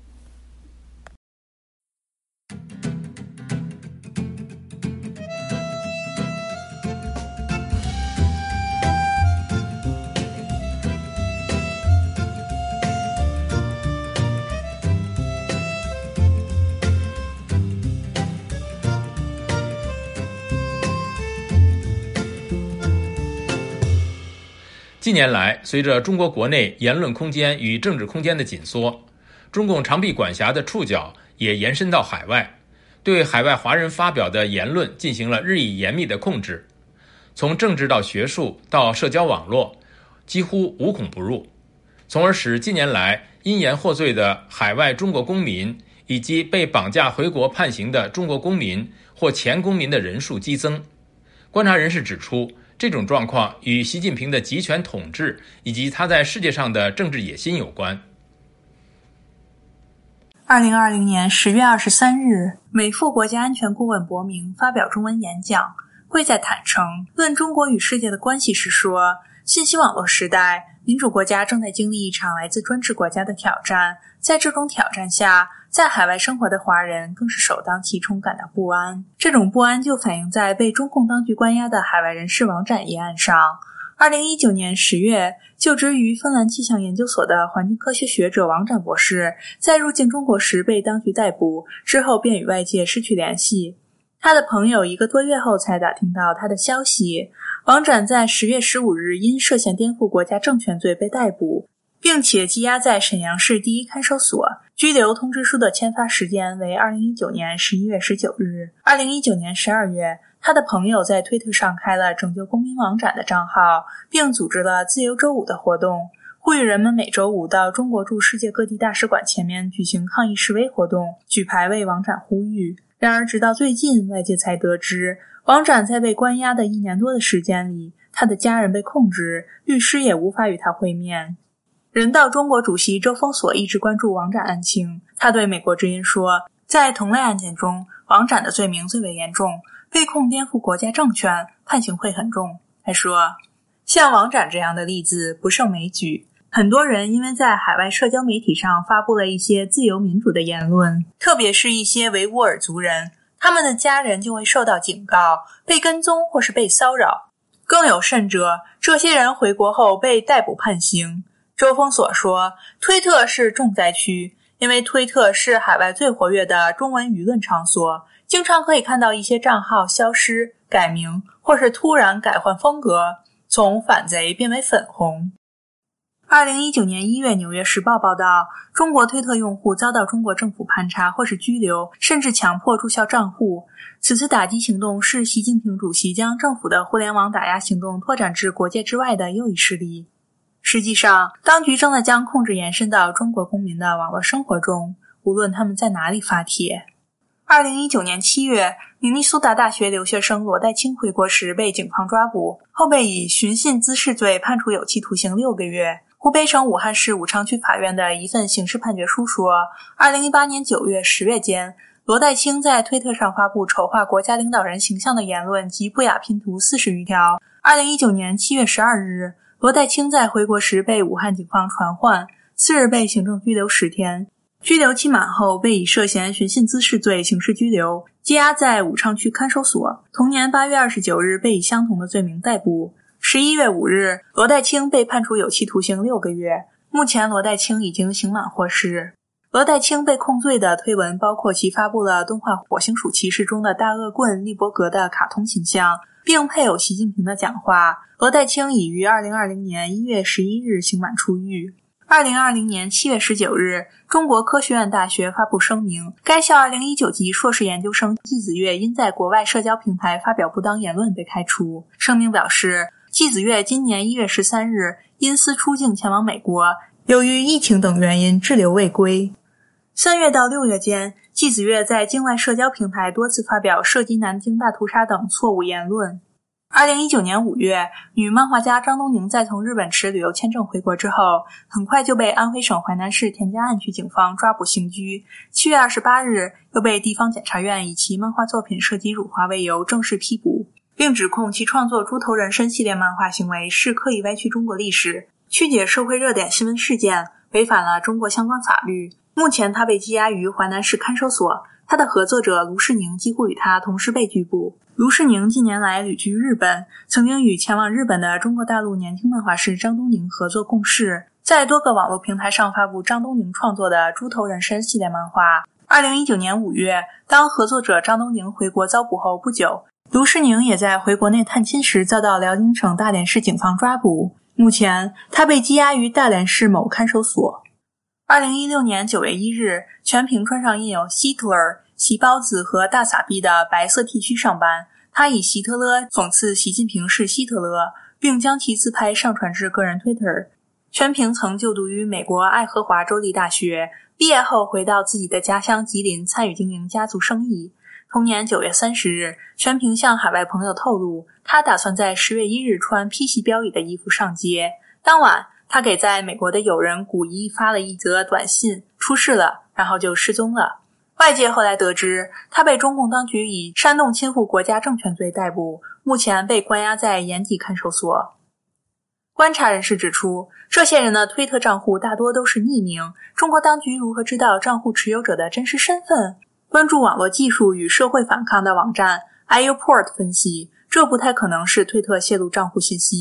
近年来，随着中国国内言论空间与政治空间的紧缩，中共长臂管辖的触角也延伸到海外，对海外华人发表的言论进行了日益严密的控制，从政治到学术到社交网络，几乎无孔不入，从而使近年来因言获罪的海外中国公民以及被绑架回国判刑的中国公民或前公民的人数激增。观察人士指出，这种状况与习近平的集权统治以及他在世界上的政治野心有关。 二零二零年十月二十三日，美副国家安全顾问伯明发表中文演讲，贵在坦诚，论中国与世界的关系时说，信息网络时代，民主国家正在经历一场来自专制国家的挑战，在这种挑战下，在海外生活的华人更是首当其冲感到不安。这种不安就反映在被中共当局关押的海外人士王展一案上。 二零一九年十月，就职于芬兰气象研究所的环境科学学者王展博士在入境中国时被当局逮捕，之后便与外界失去联系。他的朋友一个多月后才打听到他的消息。王展在十月十五日因涉嫌颠覆国家政权罪被逮捕，并且羁押在沈阳市第一看守所，拘留通知书的签发时间为二零一九年十一月十九日。二零一九年十二月，他的朋友在推特上开了拯救公民王展的账号，并组织了自由周五的活动，呼吁人们每周五到中国驻世界各地大使馆前面举行抗议示威活动，举牌为王展呼吁。然而直到最近，外界才得知王展在被关押的一年多的时间里，他的家人被控制，律师也无法与他会面。人道中国主席周峰锁一直关注王展案情，他对美国之音说，在同类案件中，王展的罪名最为严重，被控颠覆国家政权，判刑会很重。他说，像王展这样的例子不胜枚举，很多人因为在海外社交媒体上发布了一些自由民主的言论，特别是一些维吾尔族人，他们的家人就会受到警告，被跟踪或是被骚扰。更有甚者，这些人回国后被逮捕判刑。周峰所说，推特是重灾区，因为推特是海外最活跃的中文舆论场所，经常可以看到一些账号消失、改名，或是突然改换风格，从反贼变为粉红。二零一九年一月，纽约时报报道，中国推特用户遭到中国政府盘查或是拘留，甚至强迫注销账户。此次打击行动是习近平主席将政府的互联网打压行动拓展至国界之外的又一事例。实际上，当局正在将控制延伸到中国公民的网络生活中，无论他们在哪里发帖。二零一九年七月，明尼苏达大学留学生罗代清回国时被警方抓捕，后被以寻衅滋事罪判处有期徒刑六个月。湖北省武汉市武昌区法院的一份刑事判决书说，二零一八年九月、十月间，罗代清在推特上发布丑化国家领导人形象的言论及不雅拼图四十余条。二零一九年七月十二日，罗代清在回国时被武汉警方传唤，次日被行政拘留十天。拘留期满后，被以涉嫌寻衅滋事罪刑事拘留，羁押在武昌区看守所。同年八月二十九日，被以相同的罪名逮捕。十一月五日，罗代清被判处有期徒刑六个月。目前，罗代清已经刑满获释。罗代清被控罪的推文包括其发布了动画《火星鼠骑士》中的大恶棍利伯格的卡通形象，并配有习近平的讲话。罗代清已于二零二零年一月十一日刑满出狱。二零二零年七月十九日，中国科学院大学发布声明，该校二零一九级硕士研究生季子月因在国外社交平台发表不当言论被开除。声明表示，季子月今年一月十三日因私出境前往美国，由于疫情等原因滞留未归。三月到六月间，季子月在境外社交平台多次发表涉及南京大屠杀等错误言论。二零一九年五月，女漫画家张东宁在从日本持旅游签证回国之后，很快就被安徽省淮南市田家岸区警方抓捕刑拘。七月二十八日，又被地方检察院以其漫画作品涉及辱华为由正式批捕，并指控其创作猪头人参系列漫画行为是刻意歪曲中国历史，曲解社会热点新闻事件，违反了中国相关法律。目前他被羁押于淮南市看守所，他的合作者卢世宁几乎与他同时被拘捕。卢世宁近年来旅居日本，曾经与前往日本的中国大陆年轻漫画师张东宁合作共事，在多个网络平台上发布张东宁创作的猪头人参系列漫画。二零一九年五月，当合作者张东宁回国遭捕后不久，卢世宁也在回国内探亲时遭到辽宁省大连市警方抓捕。目前他被羁押于大连市某看守所。二零一六年九月一日，全屏穿上印有希特勒、席包子和大撒币的白色 T 恤上班，他以希特勒讽刺习近平是希特勒，并将其自拍上传至个人 Twitter。 全屏曾就读于美国爱荷华州立大学，毕业后回到自己的家乡吉林参与经营家族生意。同年九月三十日，全屏向海外朋友透露，他打算在十月一日穿 P 系标语的衣服上街。当晚，他给在美国的友人古一发了一则短信，出事了，然后就失踪了。外界后来得知，他被中共当局以煽动侵犯国家政权罪逮捕，目前被关押在延吉看守所。观察人士指出，这些人的推特账户大多都是匿名，中国当局如何知道账户持有者的真实身份？关注网络技术与社会反抗的网站 iuport 分析，这不太可能是推特泄露账户信息。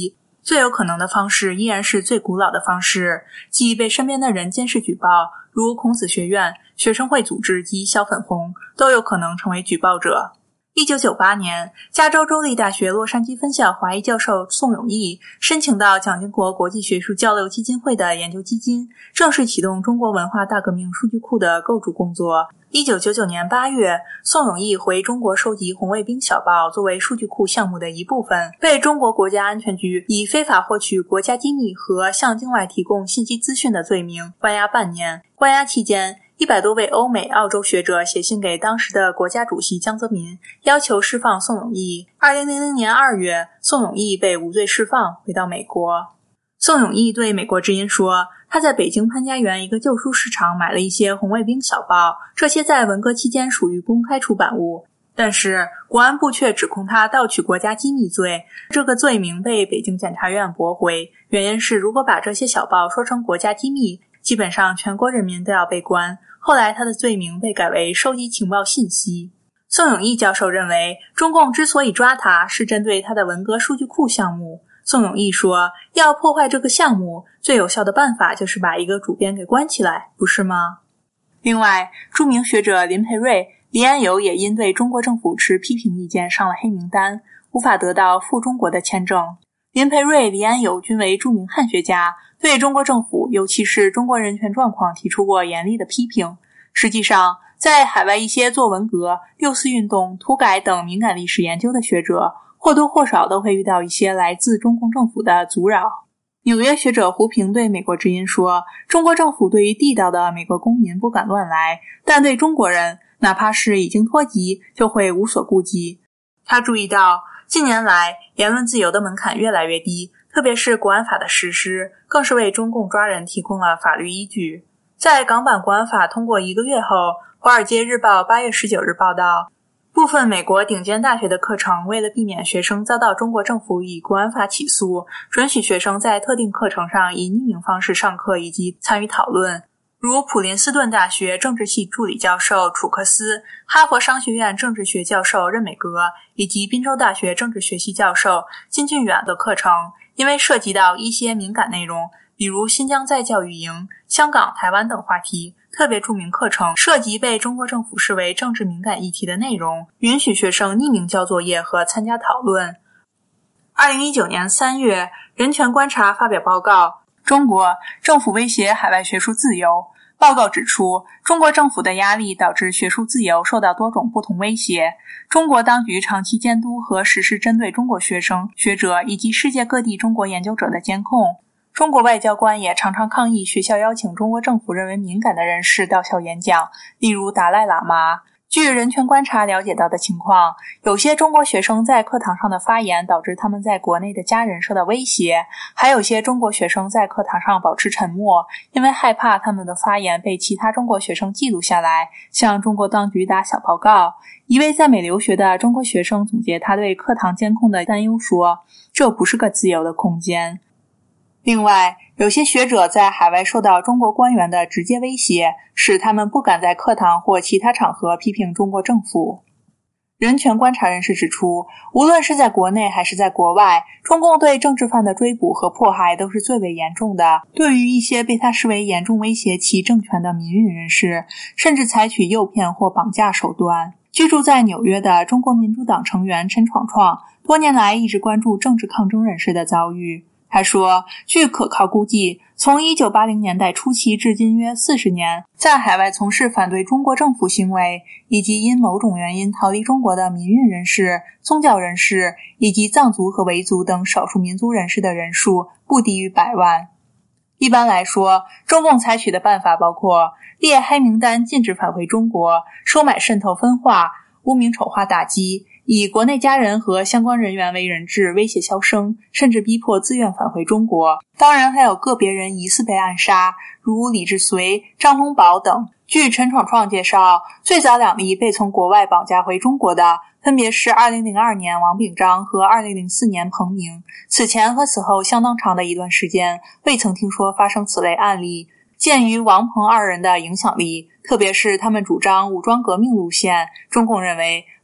最有可能的方式依然是最古老的方式，即被身边的人监视举报，如孔子学院、学生会组织及小粉红都有可能成为举报者。一九九八年，加州州立大学洛杉矶分校华裔教授宋永毅申请到蒋经国国际学术交流基金会的研究基金，正式启动中国文化大革命数据库的构筑工作。一九九九年八月，宋永毅回中国收集红卫兵小报作为数据库项目的一部分，被中国国家安全局以非法获取国家机密和向境外提供信息资讯的罪名关押半年。关押期间，一百多位欧美、澳洲学者写信给当时的国家主席江泽民，要求释放宋永毅。二零零零年二月，宋永毅被无罪释放，回到美国。宋永毅对美国之音说，他在北京潘家园一个旧书市场买了一些红卫兵小报，这些在文革期间属于公开出版物，但是国安部却指控他盗取国家机密罪，这个罪名被北京检察院驳回，原因是如果把这些小报说成国家机密，基本上全国人民都要被关。后来他的罪名被改为收集情报信息。宋永毅教授认为，中共之所以抓他，是针对他的文革数据库项目。宋永毅说，要破坏这个项目，最有效的办法就是把一个主编给关起来，不是吗？另外，著名学者林培瑞、黎安友也因对中国政府持批评意见上了黑名单，无法得到赴中国的签证。林培瑞、黎安友均为著名汉学家，对中国政府尤其是中国人权状况提出过严厉的批评。实际上，在海外一些做文革、六四运动、土改等敏感历史研究的学者，或多或少都会遇到一些来自中共政府的阻扰。纽约学者胡平对美国之音说，中国政府对于地道的美国公民不敢乱来，但对中国人，哪怕是已经脱籍，就会无所顾忌。他注意到，近年来言论自由的门槛越来越低，特别是国安法的实施，更是为中共抓人提供了法律依据。在港版国安法通过一个月后，《华尔街日报》八月十九日报道，部分美国顶尖大学的课程为了避免学生遭到中国政府以国安法起诉，准许学生在特定课程上以匿名方式上课以及参与讨论。如普林斯顿大学政治系助理教授楚克斯、哈佛商学院政治学教授任美格以及宾州大学政治学系教授金俊远的课程，因为涉及到一些敏感内容，比如新疆再教育营、香港、台湾等话题，特别注明课程涉及被中国政府视为政治敏感议题的内容，允许学生匿名交作业和参加讨论。二零一九年三月，人权观察发表报告，中国政府威胁海外学术自由。报告指出，中国政府的压力导致学术自由受到多种不同威胁。中国当局长期监督和实施针对中国学生、学者以及世界各地中国研究者的监控。中国外交官也常常抗议学校邀请中国政府认为敏感的人士到校演讲，例如达赖喇嘛。据人权观察了解到的情况，有些中国学生在课堂上的发言导致他们在国内的家人受到威胁，还有些中国学生在课堂上保持沉默，因为害怕他们的发言被其他中国学生记录下来，向中国当局打小报告。一位在美留学的中国学生总结他对课堂监控的担忧说，这不是个自由的空间。另外，有些学者在海外受到中国官员的直接威胁，使他们不敢在课堂或其他场合批评中国政府。人权观察人士指出，无论是在国内还是在国外，中共对政治犯的追捕和迫害都是最为严重的。对于一些被他视为严重威胁其政权的民运人士，甚至采取诱骗或绑架手段。居住在纽约的中国民主党成员陈闯闯多年来一直关注政治抗争人士的遭遇。他说，据可靠估计，从一九八零年代初期至今约四十年，在海外从事反对中国政府行为，以及因某种原因逃离中国的民运人士、宗教人士，以及藏族和维族等少数民族人士的人数不低于百万。一般来说，中共采取的办法包括列黑名单禁止返回中国，收买渗透分化，污名丑化打击，以国内家人和相关人员为人质，威胁销声，甚至逼迫自愿返回中国。当然还有个别人疑似被暗杀，如李志绥、张洪宝等。据陈闯闯介绍，最早两例被从国外绑架回中国的分别是二零零二年王炳章和二零零四年彭明。此前和此后相当长的一段时间，未曾听说发生此类案例。鉴于王彭二人的影响力，特别是他们主张武装革命路线，中共认为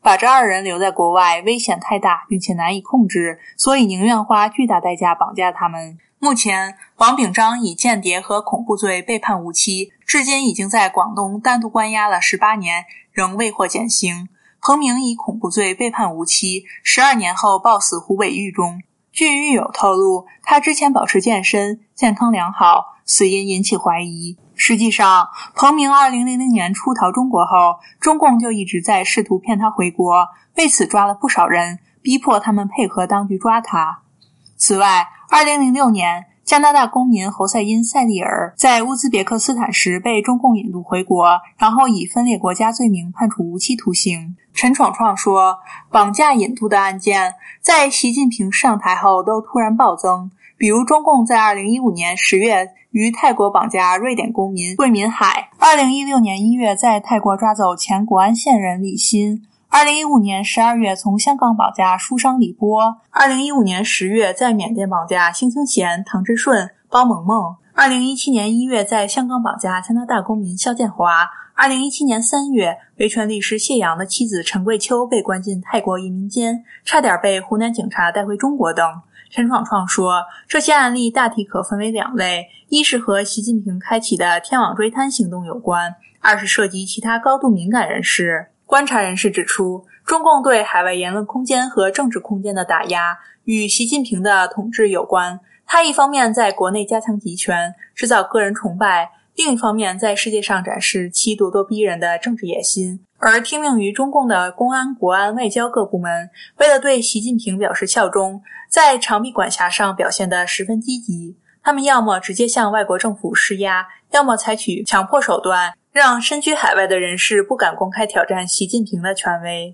把这二人留在国外危险太大，并且难以控制，所以宁愿花巨大代价绑架他们。目前，王炳章以间谍和恐怖罪被判无期，至今已经在广东单独关押了十八年，仍未获减刑。彭明以恐怖罪被判无期，十二年后暴死湖北狱中。据狱友透露，他之前保持健身，健康良好，死因引起怀疑。实际上，彭明二零零零年出逃中国后，中共就一直在试图骗他回国，为此抓了不少人，逼迫他们配合当局抓他。此外，二零零六年，加拿大公民侯赛因·塞利尔在乌兹别克斯坦时被中共引渡回国，然后以分裂国家罪名判处无期徒刑。陈闯闯说，绑架引渡的案件在习近平上台后都突然暴增，比如中共在二零一五年十月于泰国绑架瑞典公民桂民海，二零一六年一月在泰国抓走前国安线人李鑫，二零一五年十二月从香港绑架书商李波，二零一五年十月在缅甸绑架辛兴贤、唐之顺、包萌萌，二零一七年一月在香港绑架加拿大公民肖建华，二零一七年三月维权律师谢阳的妻子陈桂秋被关进泰国移民监，差点被湖南警察带回中国等。陈闯闯说，这些案例大体可分为两类，一是和习近平开启的天网追滩行动有关，二是涉及其他高度敏感人士。观察人士指出，中共对海外言论空间和政治空间的打压与习近平的统治有关，他一方面在国内加强集权，制造个人崇拜，另一方面在世界上展示其咄咄逼人的政治野心。而听命于中共的公安、国安、外交各部门，为了对习近平表示效忠，在长臂管辖上表现得十分积极。他们要么直接向外国政府施压，要么采取强迫手段，让身居海外的人士不敢公开挑战习近平的权威。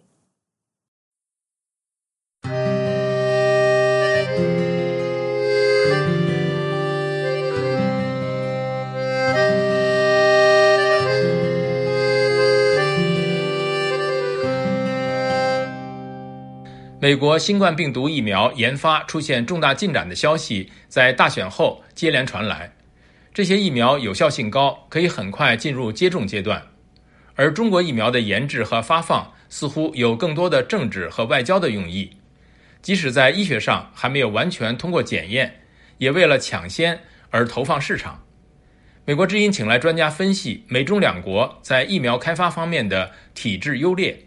美国新冠病毒疫苗研发出现重大进展的消息在大选后接连传来，这些疫苗有效性高，可以很快进入接种阶段。而中国疫苗的研制和发放似乎有更多的政治和外交的用意，即使在医学上还没有完全通过检验，也为了抢先而投放市场。美国之音请来专家分析美中两国在疫苗开发方面的体制优劣。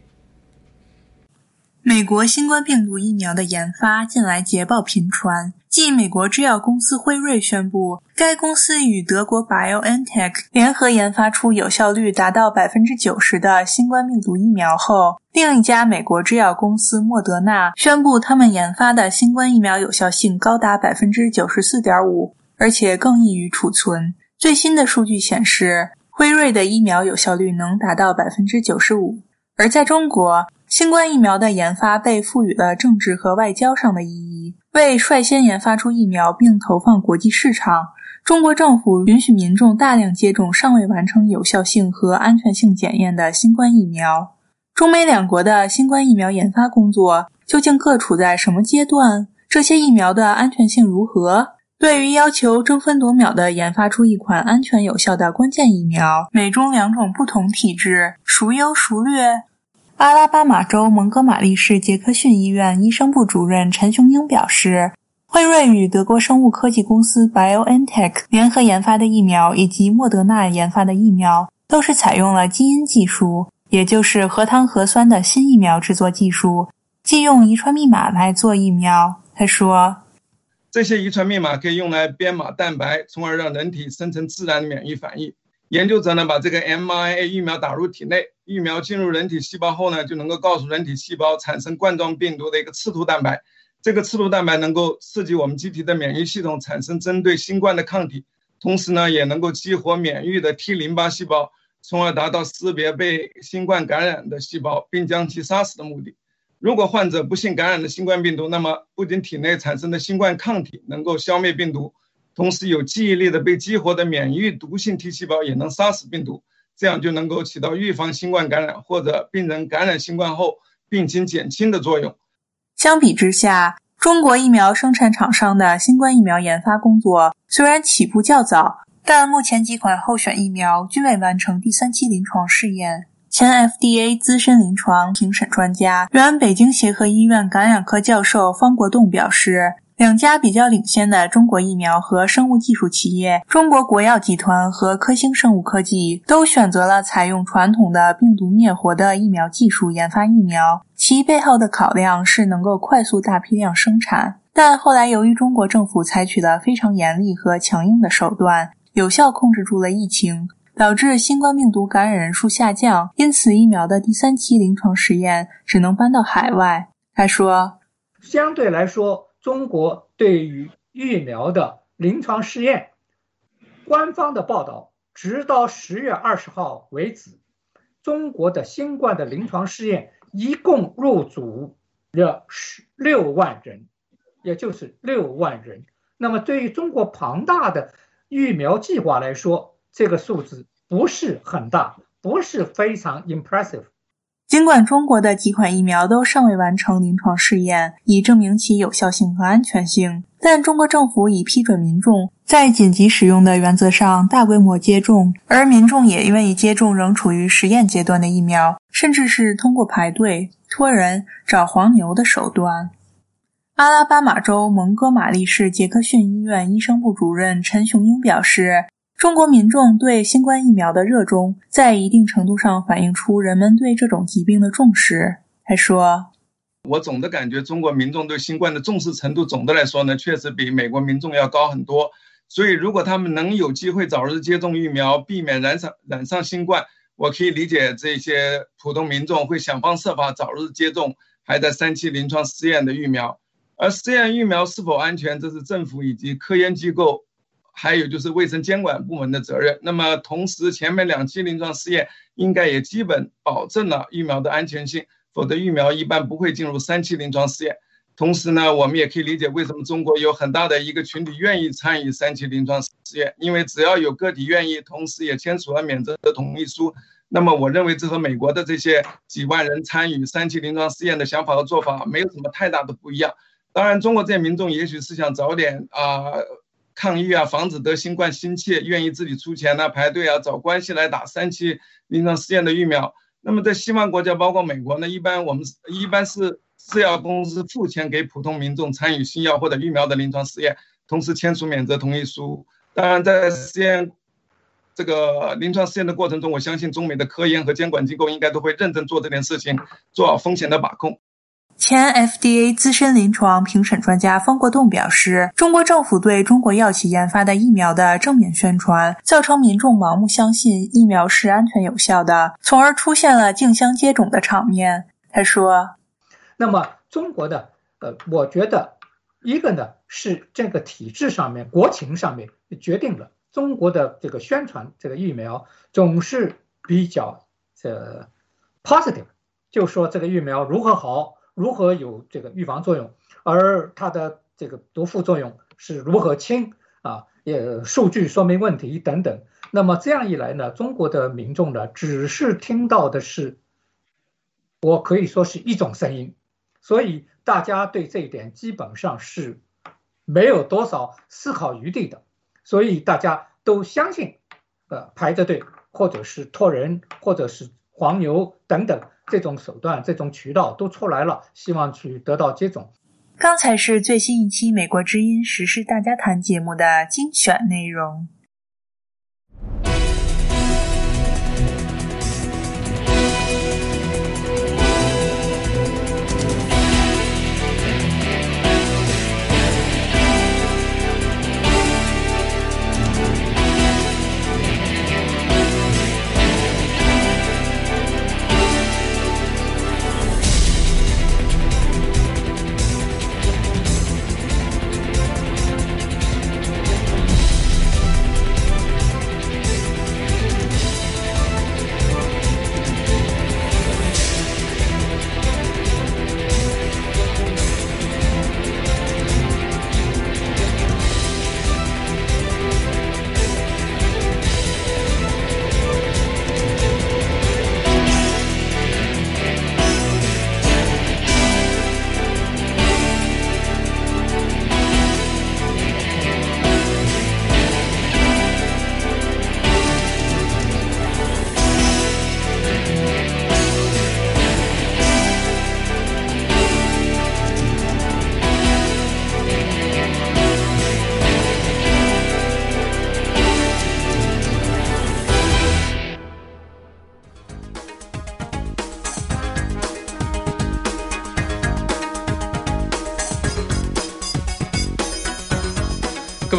美国新冠病毒疫苗的研发近来捷报频传，继美国制药公司辉瑞宣布该公司与德国 BioNTech 联合研发出有效率达到 百分之九十 的新冠病毒疫苗后，另一家美国制药公司莫德纳宣布他们研发的新冠疫苗有效性高达 百分之九十四点五， 而且更易于储存。最新的数据显示，辉瑞的疫苗有效率能达到 百分之九十五。而在中国，新冠疫苗的研发被赋予了政治和外交上的意义。为率先研发出疫苗并投放国际市场，中国政府允许民众大量接种尚未完成有效性和安全性检验的新冠疫苗。中美两国的新冠疫苗研发工作究竟各处在什么阶段？这些疫苗的安全性如何？对于要求争分夺秒地研发出一款安全有效的关键疫苗，美中两种不同体制孰优孰劣？阿拉巴马州蒙哥马利市杰克逊医院医生部主任陈雄英表示，辉瑞与德国生物科技公司 BioNTech 联合研发的疫苗以及莫德纳研发的疫苗都是采用了基因技术，也就是核糖核酸的新疫苗制作技术，即用遗传密码来做疫苗。他说， 这些遗传密码可以用来编码蛋白，从而让人体生成自然的免疫反应。研究者呢，把这个 M R N A 疫苗打入体内，疫苗进入人体细胞后呢，就能够告诉人体细胞产生冠状病毒的一个刺突蛋白。这个刺突蛋白能够刺激我们机体的免疫系统产生针对新冠的抗体，同时呢，也能够激活免疫的 T 淋巴细胞，从而达到识别被新冠感染的细胞，并将其杀死的目的。如果患者不幸感染了新冠病毒，那么不仅体内产生的新冠抗体能够消灭病毒，同时有记忆力的被激活的免疫毒性 T 细胞也能杀死病毒，这样就能够起到预防新冠感染或者病人感染新冠后病情减轻的作用。 相比之下，中国疫苗生产厂商的新冠疫苗研发工作虽然起步较早，但目前几款候选疫苗均未完成第三期临床试验。 前 F D A 资深临床评审专家、原北京协和医院感染科教授方国栋表示，两家比较领先的中国疫苗和生物技术企业中国国药集团和科兴生物科技都选择了采用传统的病毒灭活的疫苗技术研发疫苗，其背后的考量是能够快速大批量生产。但后来由于中国政府采取了非常严厉和强硬的手段，有效控制住了疫情，导致新冠病毒感染人数下降，因此疫苗的第三期临床实验只能搬到海外。他说， 相对来说，中国对于疫苗的临床试验，官方的报道，直到十月二十号为止，中国的新冠的临床试验一共入组了六万人，也就是六万人。那么对于中国庞大的疫苗计划来说，这个数字不是很大，不是非常 impressive。 尽管中国的几款疫苗都尚未完成临床试验，以证明其有效性和安全性，但中国政府已批准民众在紧急使用的原则上大规模接种，而民众也愿意接种仍处于实验阶段的疫苗，甚至是通过排队、托人、找黄牛的手段。阿拉巴马州蒙哥马利市杰克逊医院医生部主任陈雄英表示，中国民众对新冠疫苗的热衷，在一定程度上反映出人们对这种疾病的重视。他说， 我总的感觉中国民众对新冠的重视程度总的来说呢，确实比美国民众要高很多。所以如果他们能有机会早日接种疫苗，避免染上染上新冠，我可以理解这些普通民众会想方设法早日接种还在三期临床试验的疫苗。而试验疫苗是否安全，这是政府以及科研机构还有就是卫生监管部门的责任。那么同时前面两期临床试验应该也基本保证了疫苗的安全性，否则疫苗一般不会进入三期临床试验。同时呢，我们也可以理解为什么中国有很大的一个群体愿意参与三期临床试验，因为只要有个体愿意，同时也签署了免责的同意书，那么我认为这和美国的这些几万人参与三期临床试验的想法和做法没有什么太大的不一样。当然中国这些民众也许是想早点啊、呃、抗疫啊，防止得新冠心切，愿意自己出钱啊，排队啊，找关系来打三期临床试验的疫苗。那么在西方国家包括美国呢，一般我们一般是制药公司付钱给普通民众参与新药或者疫苗的临床试验，同时签署免责同意书。当然在实验这个临床试验的过程中，我相信中美的科研和监管机构应该都会认真做这件事情，做好风险的把控。 前 F D A 资深临床评审专家方国栋表示，中国政府对中国药企研发的疫苗的正面宣传，造成民众盲目相信疫苗是安全有效的，从而出现了竞相接种的场面。他说， 那么中国的呃，我觉得一个呢是这个体制上面、国情上面决定了中国的这个宣传这个疫苗总是比较呃 positive， 就说这个疫苗如何好，如何有这个预防作用，而它的这个毒副作用是如何轻啊，也数据说明问题等等。那么这样一来呢，中国的民众呢，只是听到的是，我可以说是一种声音，所以大家对这一点基本上是没有多少思考余地的，所以大家都相信，呃，排着队或者是托人或者是黄牛等等这种手段、这种渠道都出来了，希望去得到接种。 刚才是最新一期美国之音时事大家谈节目的精选内容。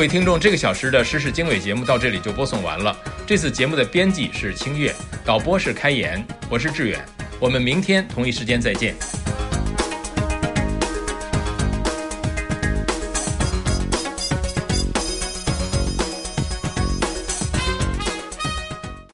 位听众，这个小时的时事经纬节目到这里就播送完了。这次节目的编辑是清月，导播是开言，我是志远。我们明天同一时间再见。